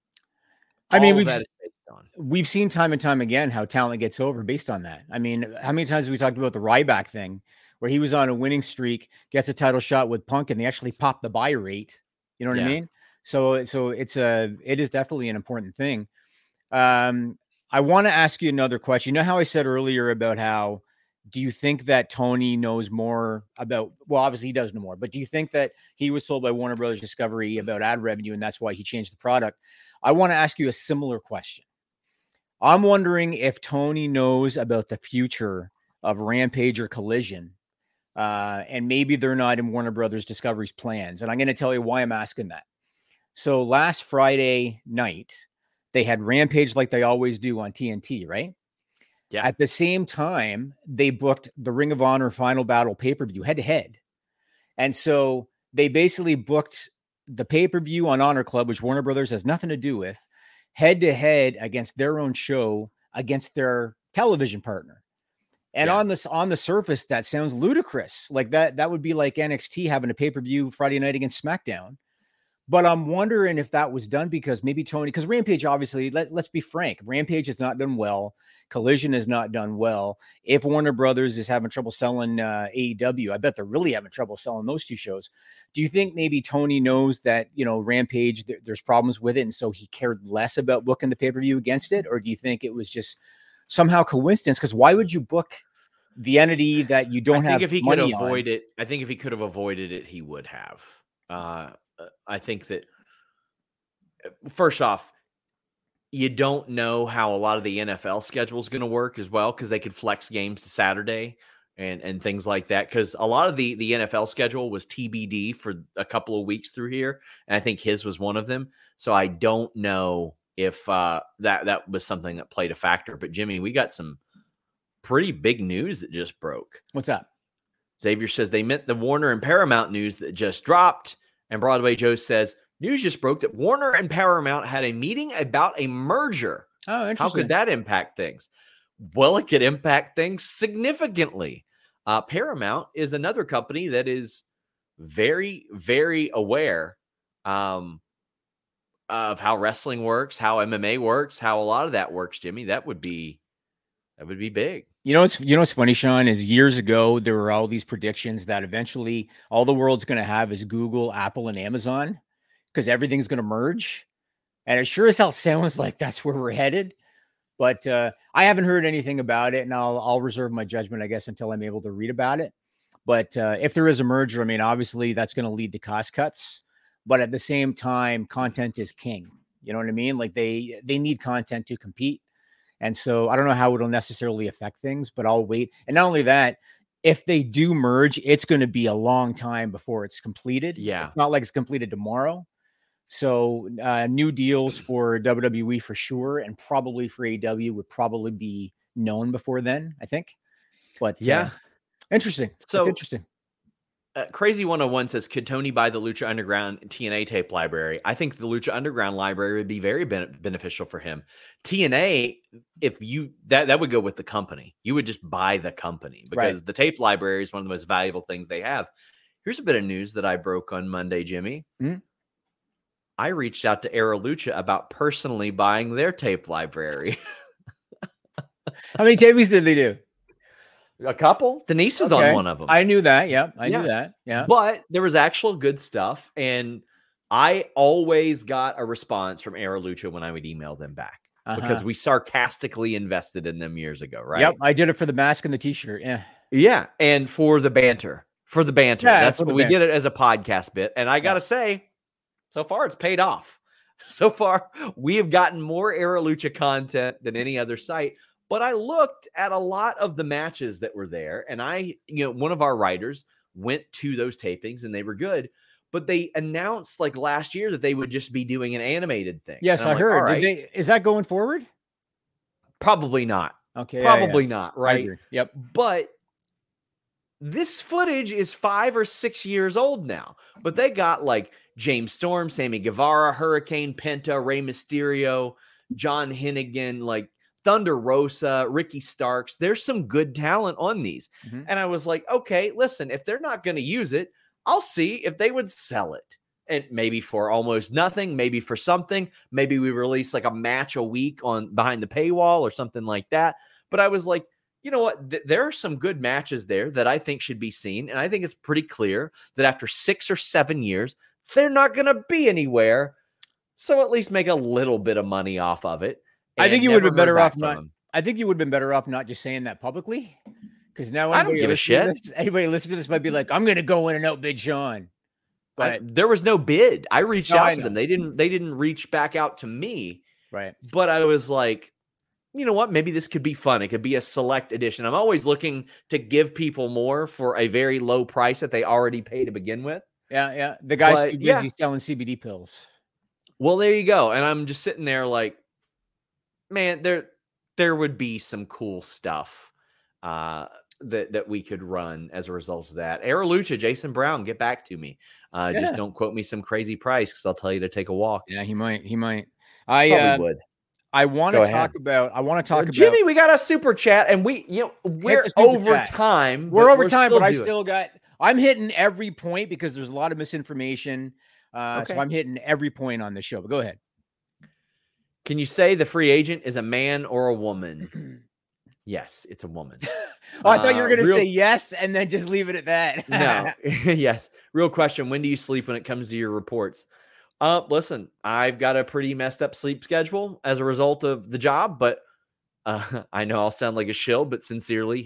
[SPEAKER 5] I mean, we've seen time and time again how talent gets over based on that. I mean, how many times have we talked about the Ryback thing where he was on a winning streak, gets a title shot with Punk, and they actually pop the buy rate. You know what I mean? So it is definitely an important thing. I want to ask you another question. You know how I said earlier about how, do you think that Tony knows more about, well, obviously he does know more, but do you think that he was told by Warner Brothers Discovery about ad revenue and that's why he changed the product? I want to ask you a similar question. I'm wondering if Tony knows about the future of Rampage or Collision, and maybe they're not in Warner Brothers Discovery's plans. And I'm going to tell you why I'm asking that. So last Friday night, they had Rampage like they always do on TNT, right?
[SPEAKER 1] Yeah.
[SPEAKER 5] At the same time, they booked the Ring of Honor Final Battle pay-per-view head-to-head. And so they basically booked the pay-per-view on Honor Club, which Warner Brothers has nothing to do with, head-to-head against their own show, against their television partner. And on the surface, that sounds ludicrous. Like that would be like NXT having a pay-per-view Friday night against SmackDown. But I'm wondering if that was done because maybe Tony, because Rampage, obviously, let's be frank, Rampage has not done well. Collision has not done well. If Warner Brothers is having trouble selling AEW, I bet they're really having trouble selling those two shows. Do you think maybe Tony knows that, Rampage, there's problems with it, and so he cared less about booking the pay-per-view against it? Or do you think it was just somehow coincidence? Because why would you book the entity that you don't have money on?
[SPEAKER 1] I think if he could have avoided it, he would have. I think that, first off, you don't know how a lot of the NFL schedule is going to work as well, because they could flex games to Saturday and things like that. Because a lot of the NFL schedule was TBD for a couple of weeks through here, and I think his was one of them. So I don't know if that was something that played a factor. But Jimmy, we got some pretty big news that just broke.
[SPEAKER 5] What's up?
[SPEAKER 1] Xavier says they meant the Warner and Paramount news that just dropped. And Broadway Joe says, news just broke that Warner and Paramount had a meeting about a merger.
[SPEAKER 5] Oh, interesting.
[SPEAKER 1] How could that impact things? Well, it could impact things significantly. Paramount is another company that is very, very aware of how wrestling works, how MMA works, how a lot of that works, Jimmy. That would be big.
[SPEAKER 5] What's funny, Sean, is years ago, there were all these predictions that eventually all the world's going to have is Google, Apple, and Amazon, because everything's going to merge. And it sure as hell sounds like that's where we're headed. But I haven't heard anything about it, and I'll reserve my judgment, I guess, until I'm able to read about it. But if there is a merger, I mean, obviously that's going to lead to cost cuts. But at the same time, content is king. You know what I mean? Like they need content to compete. And so I don't know how it'll necessarily affect things, but I'll wait. And not only that, if they do merge, it's going to be a long time before it's completed.
[SPEAKER 1] Yeah.
[SPEAKER 5] It's not like it's completed tomorrow. So new deals for WWE for sure, and probably for AEW would probably be known before then, I think. But
[SPEAKER 1] yeah,
[SPEAKER 5] interesting.
[SPEAKER 1] So
[SPEAKER 5] it's interesting.
[SPEAKER 1] Crazy 101 says, could Tony buy the Lucha Underground TNA tape library? I think the Lucha Underground library would be very beneficial for him. TNA, if you that would go with the company. You would just buy the company, because the tape library is one of the most valuable things they have. Here's a bit of news that I broke on Monday, Jimmy.
[SPEAKER 5] Mm-hmm.
[SPEAKER 1] I reached out to Era Lucha about personally buying their tape library.
[SPEAKER 5] How many tapes did they do?
[SPEAKER 1] A couple. Denise was on one of them.
[SPEAKER 5] I knew that. Yeah, I knew that. Yeah.
[SPEAKER 1] But there was actual good stuff. And I always got a response from Era Lucha when I would email them back, because we sarcastically invested in them years ago, right?
[SPEAKER 5] Yep. I did it for the mask and the t-shirt. Yeah.
[SPEAKER 1] Yeah. And for the banter. Yeah, that's what we
[SPEAKER 5] banter.
[SPEAKER 1] did it as a podcast bit. And I got to say, so far it's paid off. So far, we have gotten more Era Lucha content than any other site. But I looked at a lot of the matches that were there, and one of our writers went to those tapings, and they were good. But they announced like last year that they would just be doing an animated thing.
[SPEAKER 5] Yes, I heard. Right. Is that going forward?
[SPEAKER 1] Probably not.
[SPEAKER 5] Okay.
[SPEAKER 1] Probably not. Right.
[SPEAKER 5] Yep.
[SPEAKER 1] But this footage is 5 or 6 years old now. But they got like James Storm, Sammy Guevara, Hurricane, Penta, Rey Mysterio, John Hennigan, like Thunder Rosa, Ricky Starks. There's some good talent on these. Mm-hmm. And I was like, okay, listen, if they're not going to use it, I'll see if they would sell it. And maybe for almost nothing, maybe for something. Maybe we release like a match a week on behind the paywall or something like that. But I was like, you know what? There are some good matches there that I think should be seen. And I think it's pretty clear that after 6 or 7 years, they're not going to be anywhere. So at least make a little bit of money off of it.
[SPEAKER 5] I think you would have been better off not. I think you would have been better off not just saying that publicly, because now
[SPEAKER 1] I don't give a shit.
[SPEAKER 5] Anybody listening to this might be like, "I'm going to go in and outbid Sean."
[SPEAKER 1] But there was no bid. I reached out to them. They didn't reach back out to me.
[SPEAKER 5] Right.
[SPEAKER 1] But I was like, you know what? Maybe this could be fun. It could be a select edition. I'm always looking to give people more for a very low price that they already pay to begin with.
[SPEAKER 5] Yeah. The guy's too busy selling CBD pills.
[SPEAKER 1] Well, there you go. And I'm just sitting there like, man, there would be some cool stuff that we could run as a result of that. Era Lucha, Jason Brown, get back to me. Just don't quote me some crazy price, because I'll tell you to take a walk.
[SPEAKER 5] Yeah, he might.
[SPEAKER 1] I probably would.
[SPEAKER 5] I want to talk about
[SPEAKER 1] Jimmy. We got a super chat, and we're over time.
[SPEAKER 5] We're over time, but I still got. I'm hitting every point because there's a lot of misinformation. So I'm hitting every point on the show, but go ahead.
[SPEAKER 1] Can you say the free agent is a man or a woman? Yes, it's a woman.
[SPEAKER 5] I thought you were going to say yes and then just leave it at that.
[SPEAKER 1] No. Yes. Real question. When do you sleep when it comes to your reports? Listen, I've got a pretty messed up sleep schedule as a result of the job, but I know I'll sound like a shill, but sincerely,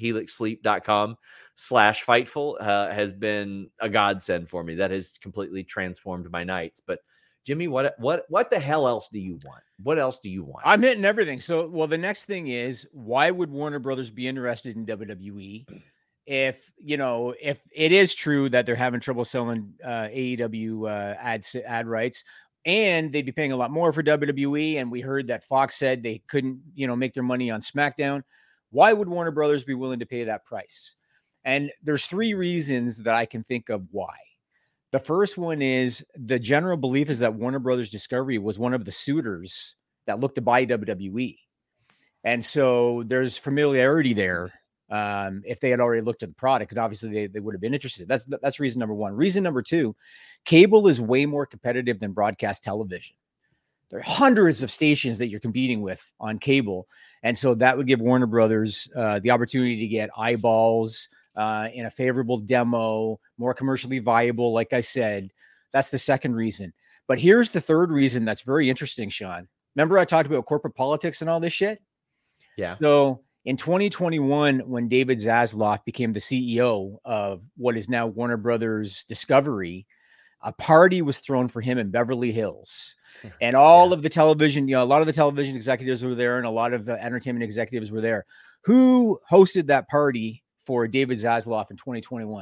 [SPEAKER 1] helixsleep.com/Fightful has been a godsend for me. That has completely transformed my nights. But Jimmy, what the hell else do you want? What else do you want?
[SPEAKER 5] I'm hitting everything. So, well, the next thing is, why would Warner Brothers be interested in WWE if it is true that they're having trouble selling AEW ad rights, and they'd be paying a lot more for WWE? And we heard that Fox said they couldn't, make their money on SmackDown. Why would Warner Brothers be willing to pay that price? And there's 3 reasons that I can think of why. The first one is the general belief is that Warner Brothers Discovery was one of the suitors that looked to buy WWE. And so there's familiarity there. If they had already looked at the product, and obviously they would have been interested. That's reason number 1. Reason number 2, cable is way more competitive than broadcast television. There are hundreds of stations that you're competing with on cable. And so that would give Warner Brothers the opportunity to get eyeballs, in a favorable demo, more commercially viable. Like I said, that's the second reason. But here's the third reason that's very interesting, Sean. Remember I talked about corporate politics and all this shit?
[SPEAKER 1] Yeah.
[SPEAKER 5] So in 2021, when David Zaslav became the CEO of what is now Warner Brothers Discovery, a party was thrown for him in Beverly Hills. And all of the television, a lot of the television executives were there, and a lot of the entertainment executives were there. Who hosted that party for David Zaslav in 2021?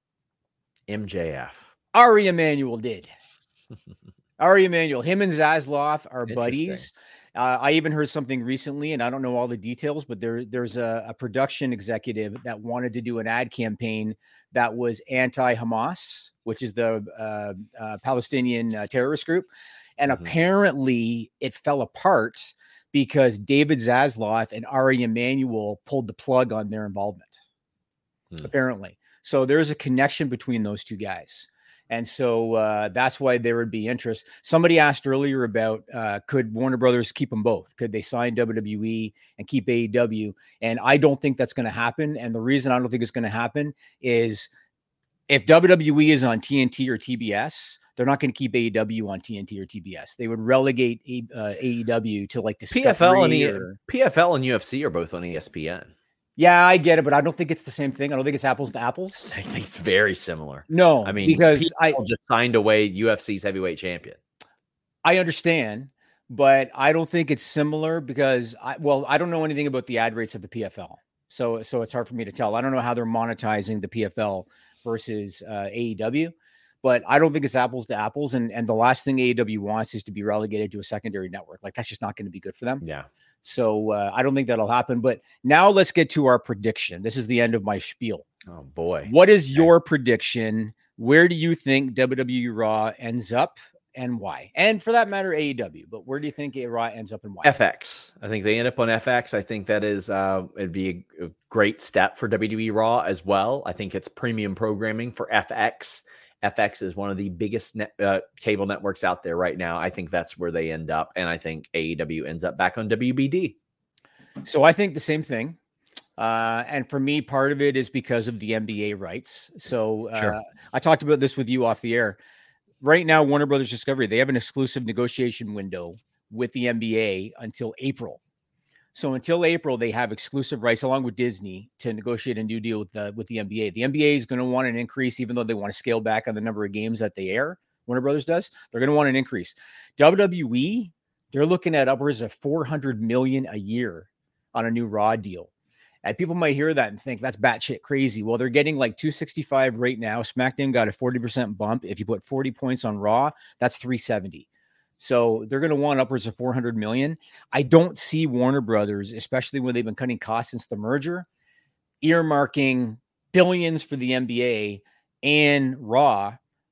[SPEAKER 1] MJF.
[SPEAKER 5] Ari Emanuel did. Ari Emanuel, him and Zaslav are buddies. I even heard something recently, and I don't know all the details, but there's a production executive that wanted to do an ad campaign that was anti-Hamas, which is the Palestinian terrorist group. And apparently it fell apart because David Zaslav and Ari Emanuel pulled the plug on their involvement. Apparently. So there's a connection between those two guys. And so that's why there would be interest. Somebody asked earlier about could Warner Brothers keep them both? Could they sign WWE and keep AEW? And I don't think that's going to happen. And the reason I don't think it's going to happen is if WWE is on TNT or TBS, they're not going to keep AEW on TNT or TBS. They would relegate AEW to like Discovery.
[SPEAKER 1] PFL and UFC are both on ESPN.
[SPEAKER 5] Yeah, I get it, but I don't think it's the same thing. I don't think it's apples to apples.
[SPEAKER 1] I think it's very similar.
[SPEAKER 5] No,
[SPEAKER 1] I mean,
[SPEAKER 5] because
[SPEAKER 1] I just signed away UFC's heavyweight champion.
[SPEAKER 5] I understand, but I don't think it's similar because I don't know anything about the ad rates of the PFL. So it's hard for me to tell. I don't know how they're monetizing the PFL versus AEW, but I don't think it's apples to apples. And the last thing AEW wants is to be relegated to a secondary network. Like, that's just not going to be good for them.
[SPEAKER 1] Yeah.
[SPEAKER 5] So I don't think that'll happen. But now let's get to our prediction. This is the end of my spiel.
[SPEAKER 1] Oh, boy.
[SPEAKER 5] What is your prediction? Where do you think WWE Raw ends up and why? And for that matter, AEW. But where do you think Raw ends up and why?
[SPEAKER 1] FX. I think they end up on FX. I think that is it'd be a great step for WWE Raw as well. I think it's premium programming for FX. FX is one of the biggest cable networks out there right now. I think that's where they end up. And I think AEW ends up back on WBD.
[SPEAKER 5] So I think the same thing. And for me, part of it is because of the NBA rights. So
[SPEAKER 1] Sure.
[SPEAKER 5] I talked about this with you off the air. Right now, Warner Brothers Discovery, they have an exclusive negotiation window with the NBA until April. So until April, they have exclusive rights along with Disney to negotiate a new deal with the NBA. The NBA is going to want an increase, even though they want to scale back on the number of games that they air. Warner Brothers does. They're going to want an increase. WWE, they're looking at upwards of $400 million a year on a new Raw deal. And people might hear that and think that's batshit crazy. Well, they're getting like $265 right now. SmackDown got a 40% bump. If you put 40 points on Raw, that's $370. So they're going to want upwards of $400 million. I don't see Warner Brothers, especially when they've been cutting costs since the merger, earmarking billions for the NBA and Raw.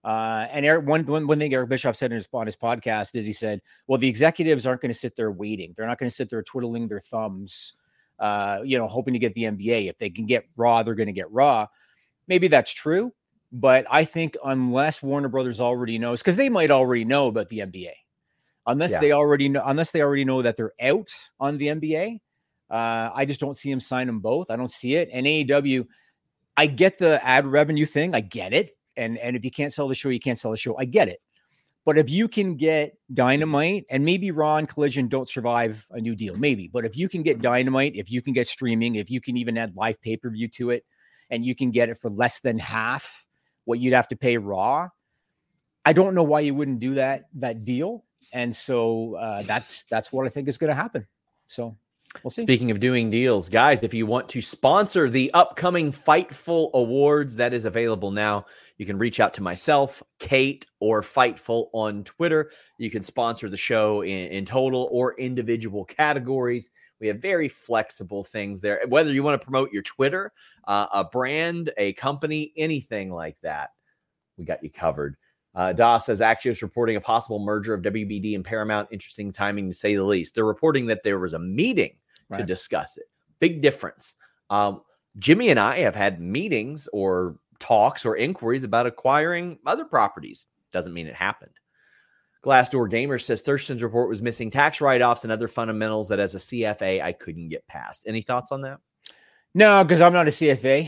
[SPEAKER 5] And one thing Eric Bischoff said on his podcast is he said, well, the executives aren't going to sit there waiting. They're not going to sit there twiddling their thumbs, hoping to get the NBA. If they can get Raw, they're going to get Raw. Maybe that's true. But I think unless Warner Brothers already knows, because they might already know about the NBA, unless they already know that they're out on the NBA, I just don't see him sign them both. I don't see it. And AEW, I get the ad revenue thing. I get it. And if you can't sell the show, you can't sell the show. I get it. But if you can get Dynamite, and maybe Raw and Collision don't survive a new deal, maybe. But if you can get Dynamite, if you can get streaming, if you can even add live pay-per-view to it, and you can get it for less than half what you'd have to pay Raw, I don't know why you wouldn't do that deal. And so that's what I think is going to happen. So we'll see.
[SPEAKER 1] Speaking of doing deals, guys, if you want to sponsor the upcoming Fightful Awards, that is available now. You can reach out to myself, Kate, or Fightful on Twitter. You can sponsor the show in total or individual categories. We have very flexible things there. Whether you want to promote your Twitter, a brand, a company, anything like that, we got you covered. Doss says Axios reporting a possible merger of WBD and Paramount. Interesting timing, to say the least. They're reporting that there was a meeting to discuss it. Big difference. Jimmy and I have had meetings or talks or inquiries about acquiring other properties. Doesn't mean it happened. Glassdoor Gamer says Thurston's report was missing tax write-offs and other fundamentals that as a CFA I couldn't get past. Any thoughts on that?
[SPEAKER 5] No, because I'm not a CFA.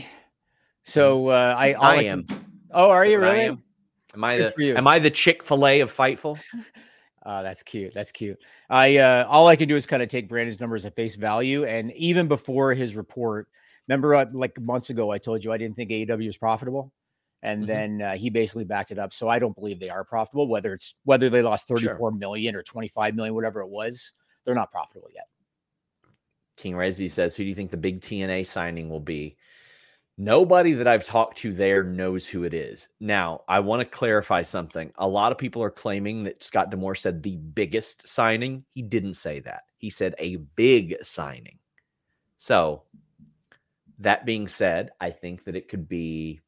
[SPEAKER 5] So I am. Oh, are you really?
[SPEAKER 1] Am I the Chick-fil-A of Fightful?
[SPEAKER 5] That's cute. That's cute. All I can do is kind of take Brandon's numbers at face value. And even before his report, remember like months ago, I told you I didn't think AEW was profitable. And then he basically backed it up. So I don't believe they are profitable, whether they lost 34 million or 25 million, whatever it was, they're not profitable yet.
[SPEAKER 1] King Rezi says, who do you think the big TNA signing will be? Nobody that I've talked to there knows who it is. Now, I want to clarify something. A lot of people are claiming that Scott D'Amore said the biggest signing. He didn't say that. He said a big signing. So, that being said, I think it could be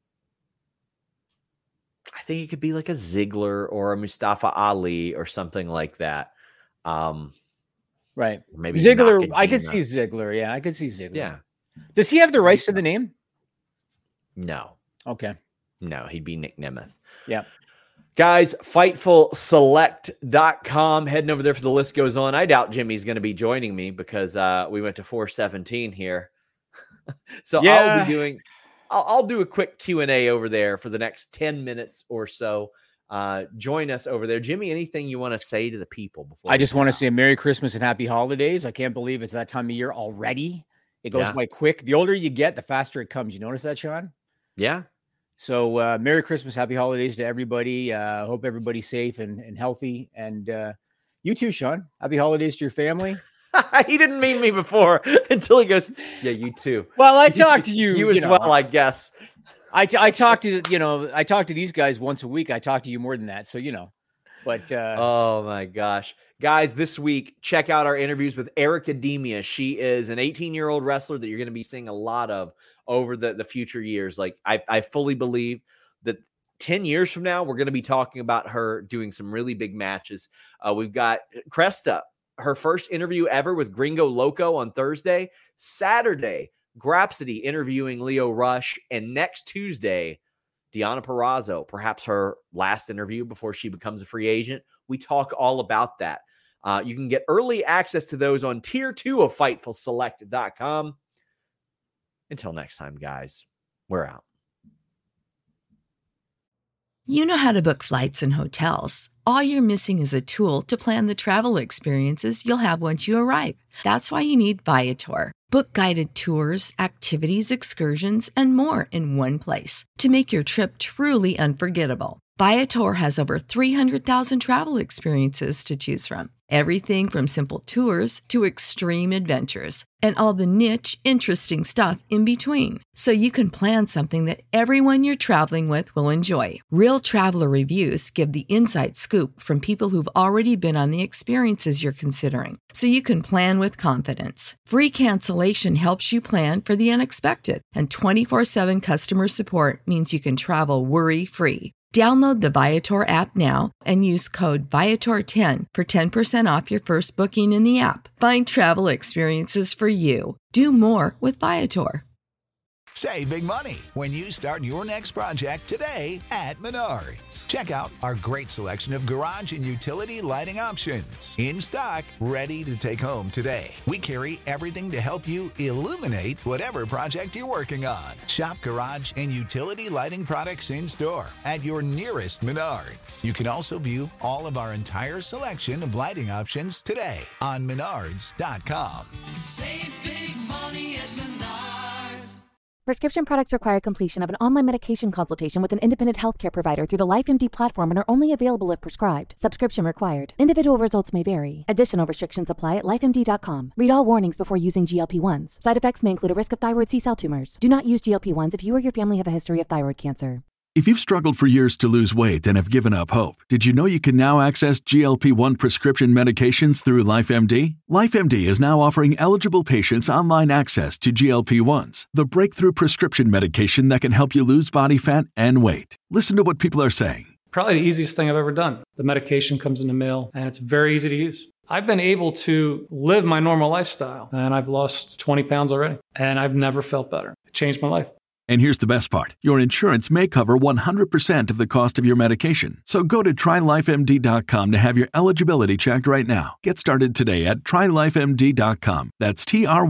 [SPEAKER 1] like a Ziggler or a Mustafa Ali or something like that.
[SPEAKER 5] Right.
[SPEAKER 1] Maybe
[SPEAKER 5] Ziggler. I could see Ziggler. Yeah, I could see Ziggler.
[SPEAKER 1] Yeah.
[SPEAKER 5] Does he have the rights to the name?
[SPEAKER 1] No.
[SPEAKER 5] Okay.
[SPEAKER 1] No, he'd be Nick Nemeth.
[SPEAKER 5] Yeah.
[SPEAKER 1] Guys, FightfulSelect.com. Heading over there for the list goes on. I doubt Jimmy's going to be joining me because we went to 417 here. So yeah. I'll do a quick Q&A over there for the next 10 minutes or so. Join us over there. Jimmy, anything you want to say to the people before?
[SPEAKER 5] I just want to say a Merry Christmas and Happy Holidays. I can't believe it's that time of year already. It goes by quick. The older you get, the faster it comes. You notice that, Sean?
[SPEAKER 1] Yeah.
[SPEAKER 5] So Merry Christmas, Happy Holidays to everybody. Hope everybody's safe and healthy. And you too, Sean. Happy Holidays to your family.
[SPEAKER 1] He didn't mean me before until he goes, yeah, you too.
[SPEAKER 5] Well, I talked to you.
[SPEAKER 1] You as well, I guess.
[SPEAKER 5] I talk to these guys once a week. I talk to you more than that. So, but
[SPEAKER 1] oh my gosh, guys, this week, check out our interviews with Erica Demia. She is an 18-year-old wrestler that you're going to be seeing a lot of over the future years. Like I fully believe that 10 years from now, we're going to be talking about her doing some really big matches. We've got Cresta, her first interview ever with Gringo Loco on Thursday. Saturday, Grapsody interviewing Leo Rush. And next Tuesday, Deonna Purrazzo, perhaps her last interview before she becomes a free agent. We talk all about that. You can get early access to those on Tier 2 of FightfulSelect.com. Until next time, guys, we're out.
[SPEAKER 7] You know how to book flights and hotels. All you're missing is a tool to plan the travel experiences you'll have once you arrive. That's why you need Viator. Book guided tours, activities, excursions, and more in one place to make your trip truly unforgettable. Viator has over 300,000 travel experiences to choose from. Everything from simple tours to extreme adventures and all the niche, interesting stuff in between. So you can plan something that everyone you're traveling with will enjoy. Real traveler reviews give the inside scoop from people who've already been on the experiences you're considering. So you can plan with confidence. Free cancellation helps you plan for the unexpected. And 24/7 customer support means you can travel worry-free. Download the Viator app now and use code Viator10 for 10% off your first booking in the app. Find travel experiences for you. Do more with Viator.
[SPEAKER 8] Save big money when you start your next project today at Menards. Check out our great selection of garage and utility lighting options. In stock, ready to take home today. We carry everything to help you illuminate whatever project you're working on. Shop garage and utility lighting products in store at your nearest Menards. You can also view all of our entire selection of lighting options today on Menards.com.
[SPEAKER 9] Save big money at Menards.
[SPEAKER 10] Prescription products require completion of an online medication consultation with an independent healthcare provider through the LifeMD platform and are only available if prescribed. Subscription required. Individual results may vary. Additional restrictions apply at lifemd.com. Read all warnings before using GLP-1s. Side effects may include a risk of thyroid C-cell tumors. Do not use GLP-1s if you or your family have a history of thyroid cancer.
[SPEAKER 11] If you've struggled for years to lose weight and have given up hope, did you know you can now access GLP-1 prescription medications through LifeMD? LifeMD is now offering eligible patients online access to GLP-1s, the breakthrough prescription medication that can help you lose body fat and weight. Listen to what people are saying.
[SPEAKER 12] Probably the easiest thing I've ever done. The medication comes in the mail, and it's very easy to use. I've been able to live my normal lifestyle, and I've lost 20 pounds already, and I've never felt better. It changed my life.
[SPEAKER 11] And here's the best part. Your insurance may cover 100% of the cost of your medication. So go to TryLifeMD.com to have your eligibility checked right now. Get started today at TryLifeMD.com. That's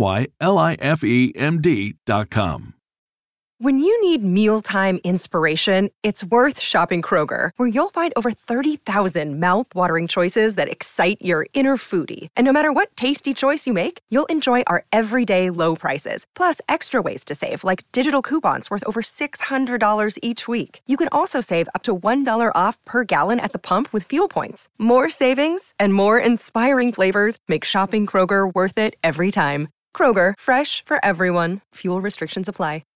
[SPEAKER 11] TryLifeMD.com.
[SPEAKER 4] When you need mealtime inspiration, it's worth shopping Kroger, where you'll find over 30,000 mouth-watering choices that excite your inner foodie. And no matter what tasty choice you make, you'll enjoy our everyday low prices, plus extra ways to save, like digital coupons worth over $600 each week. You can also save up to $1 off per gallon at the pump with fuel points. More savings and more inspiring flavors make shopping Kroger worth it every time. Kroger, fresh for everyone. Fuel restrictions apply.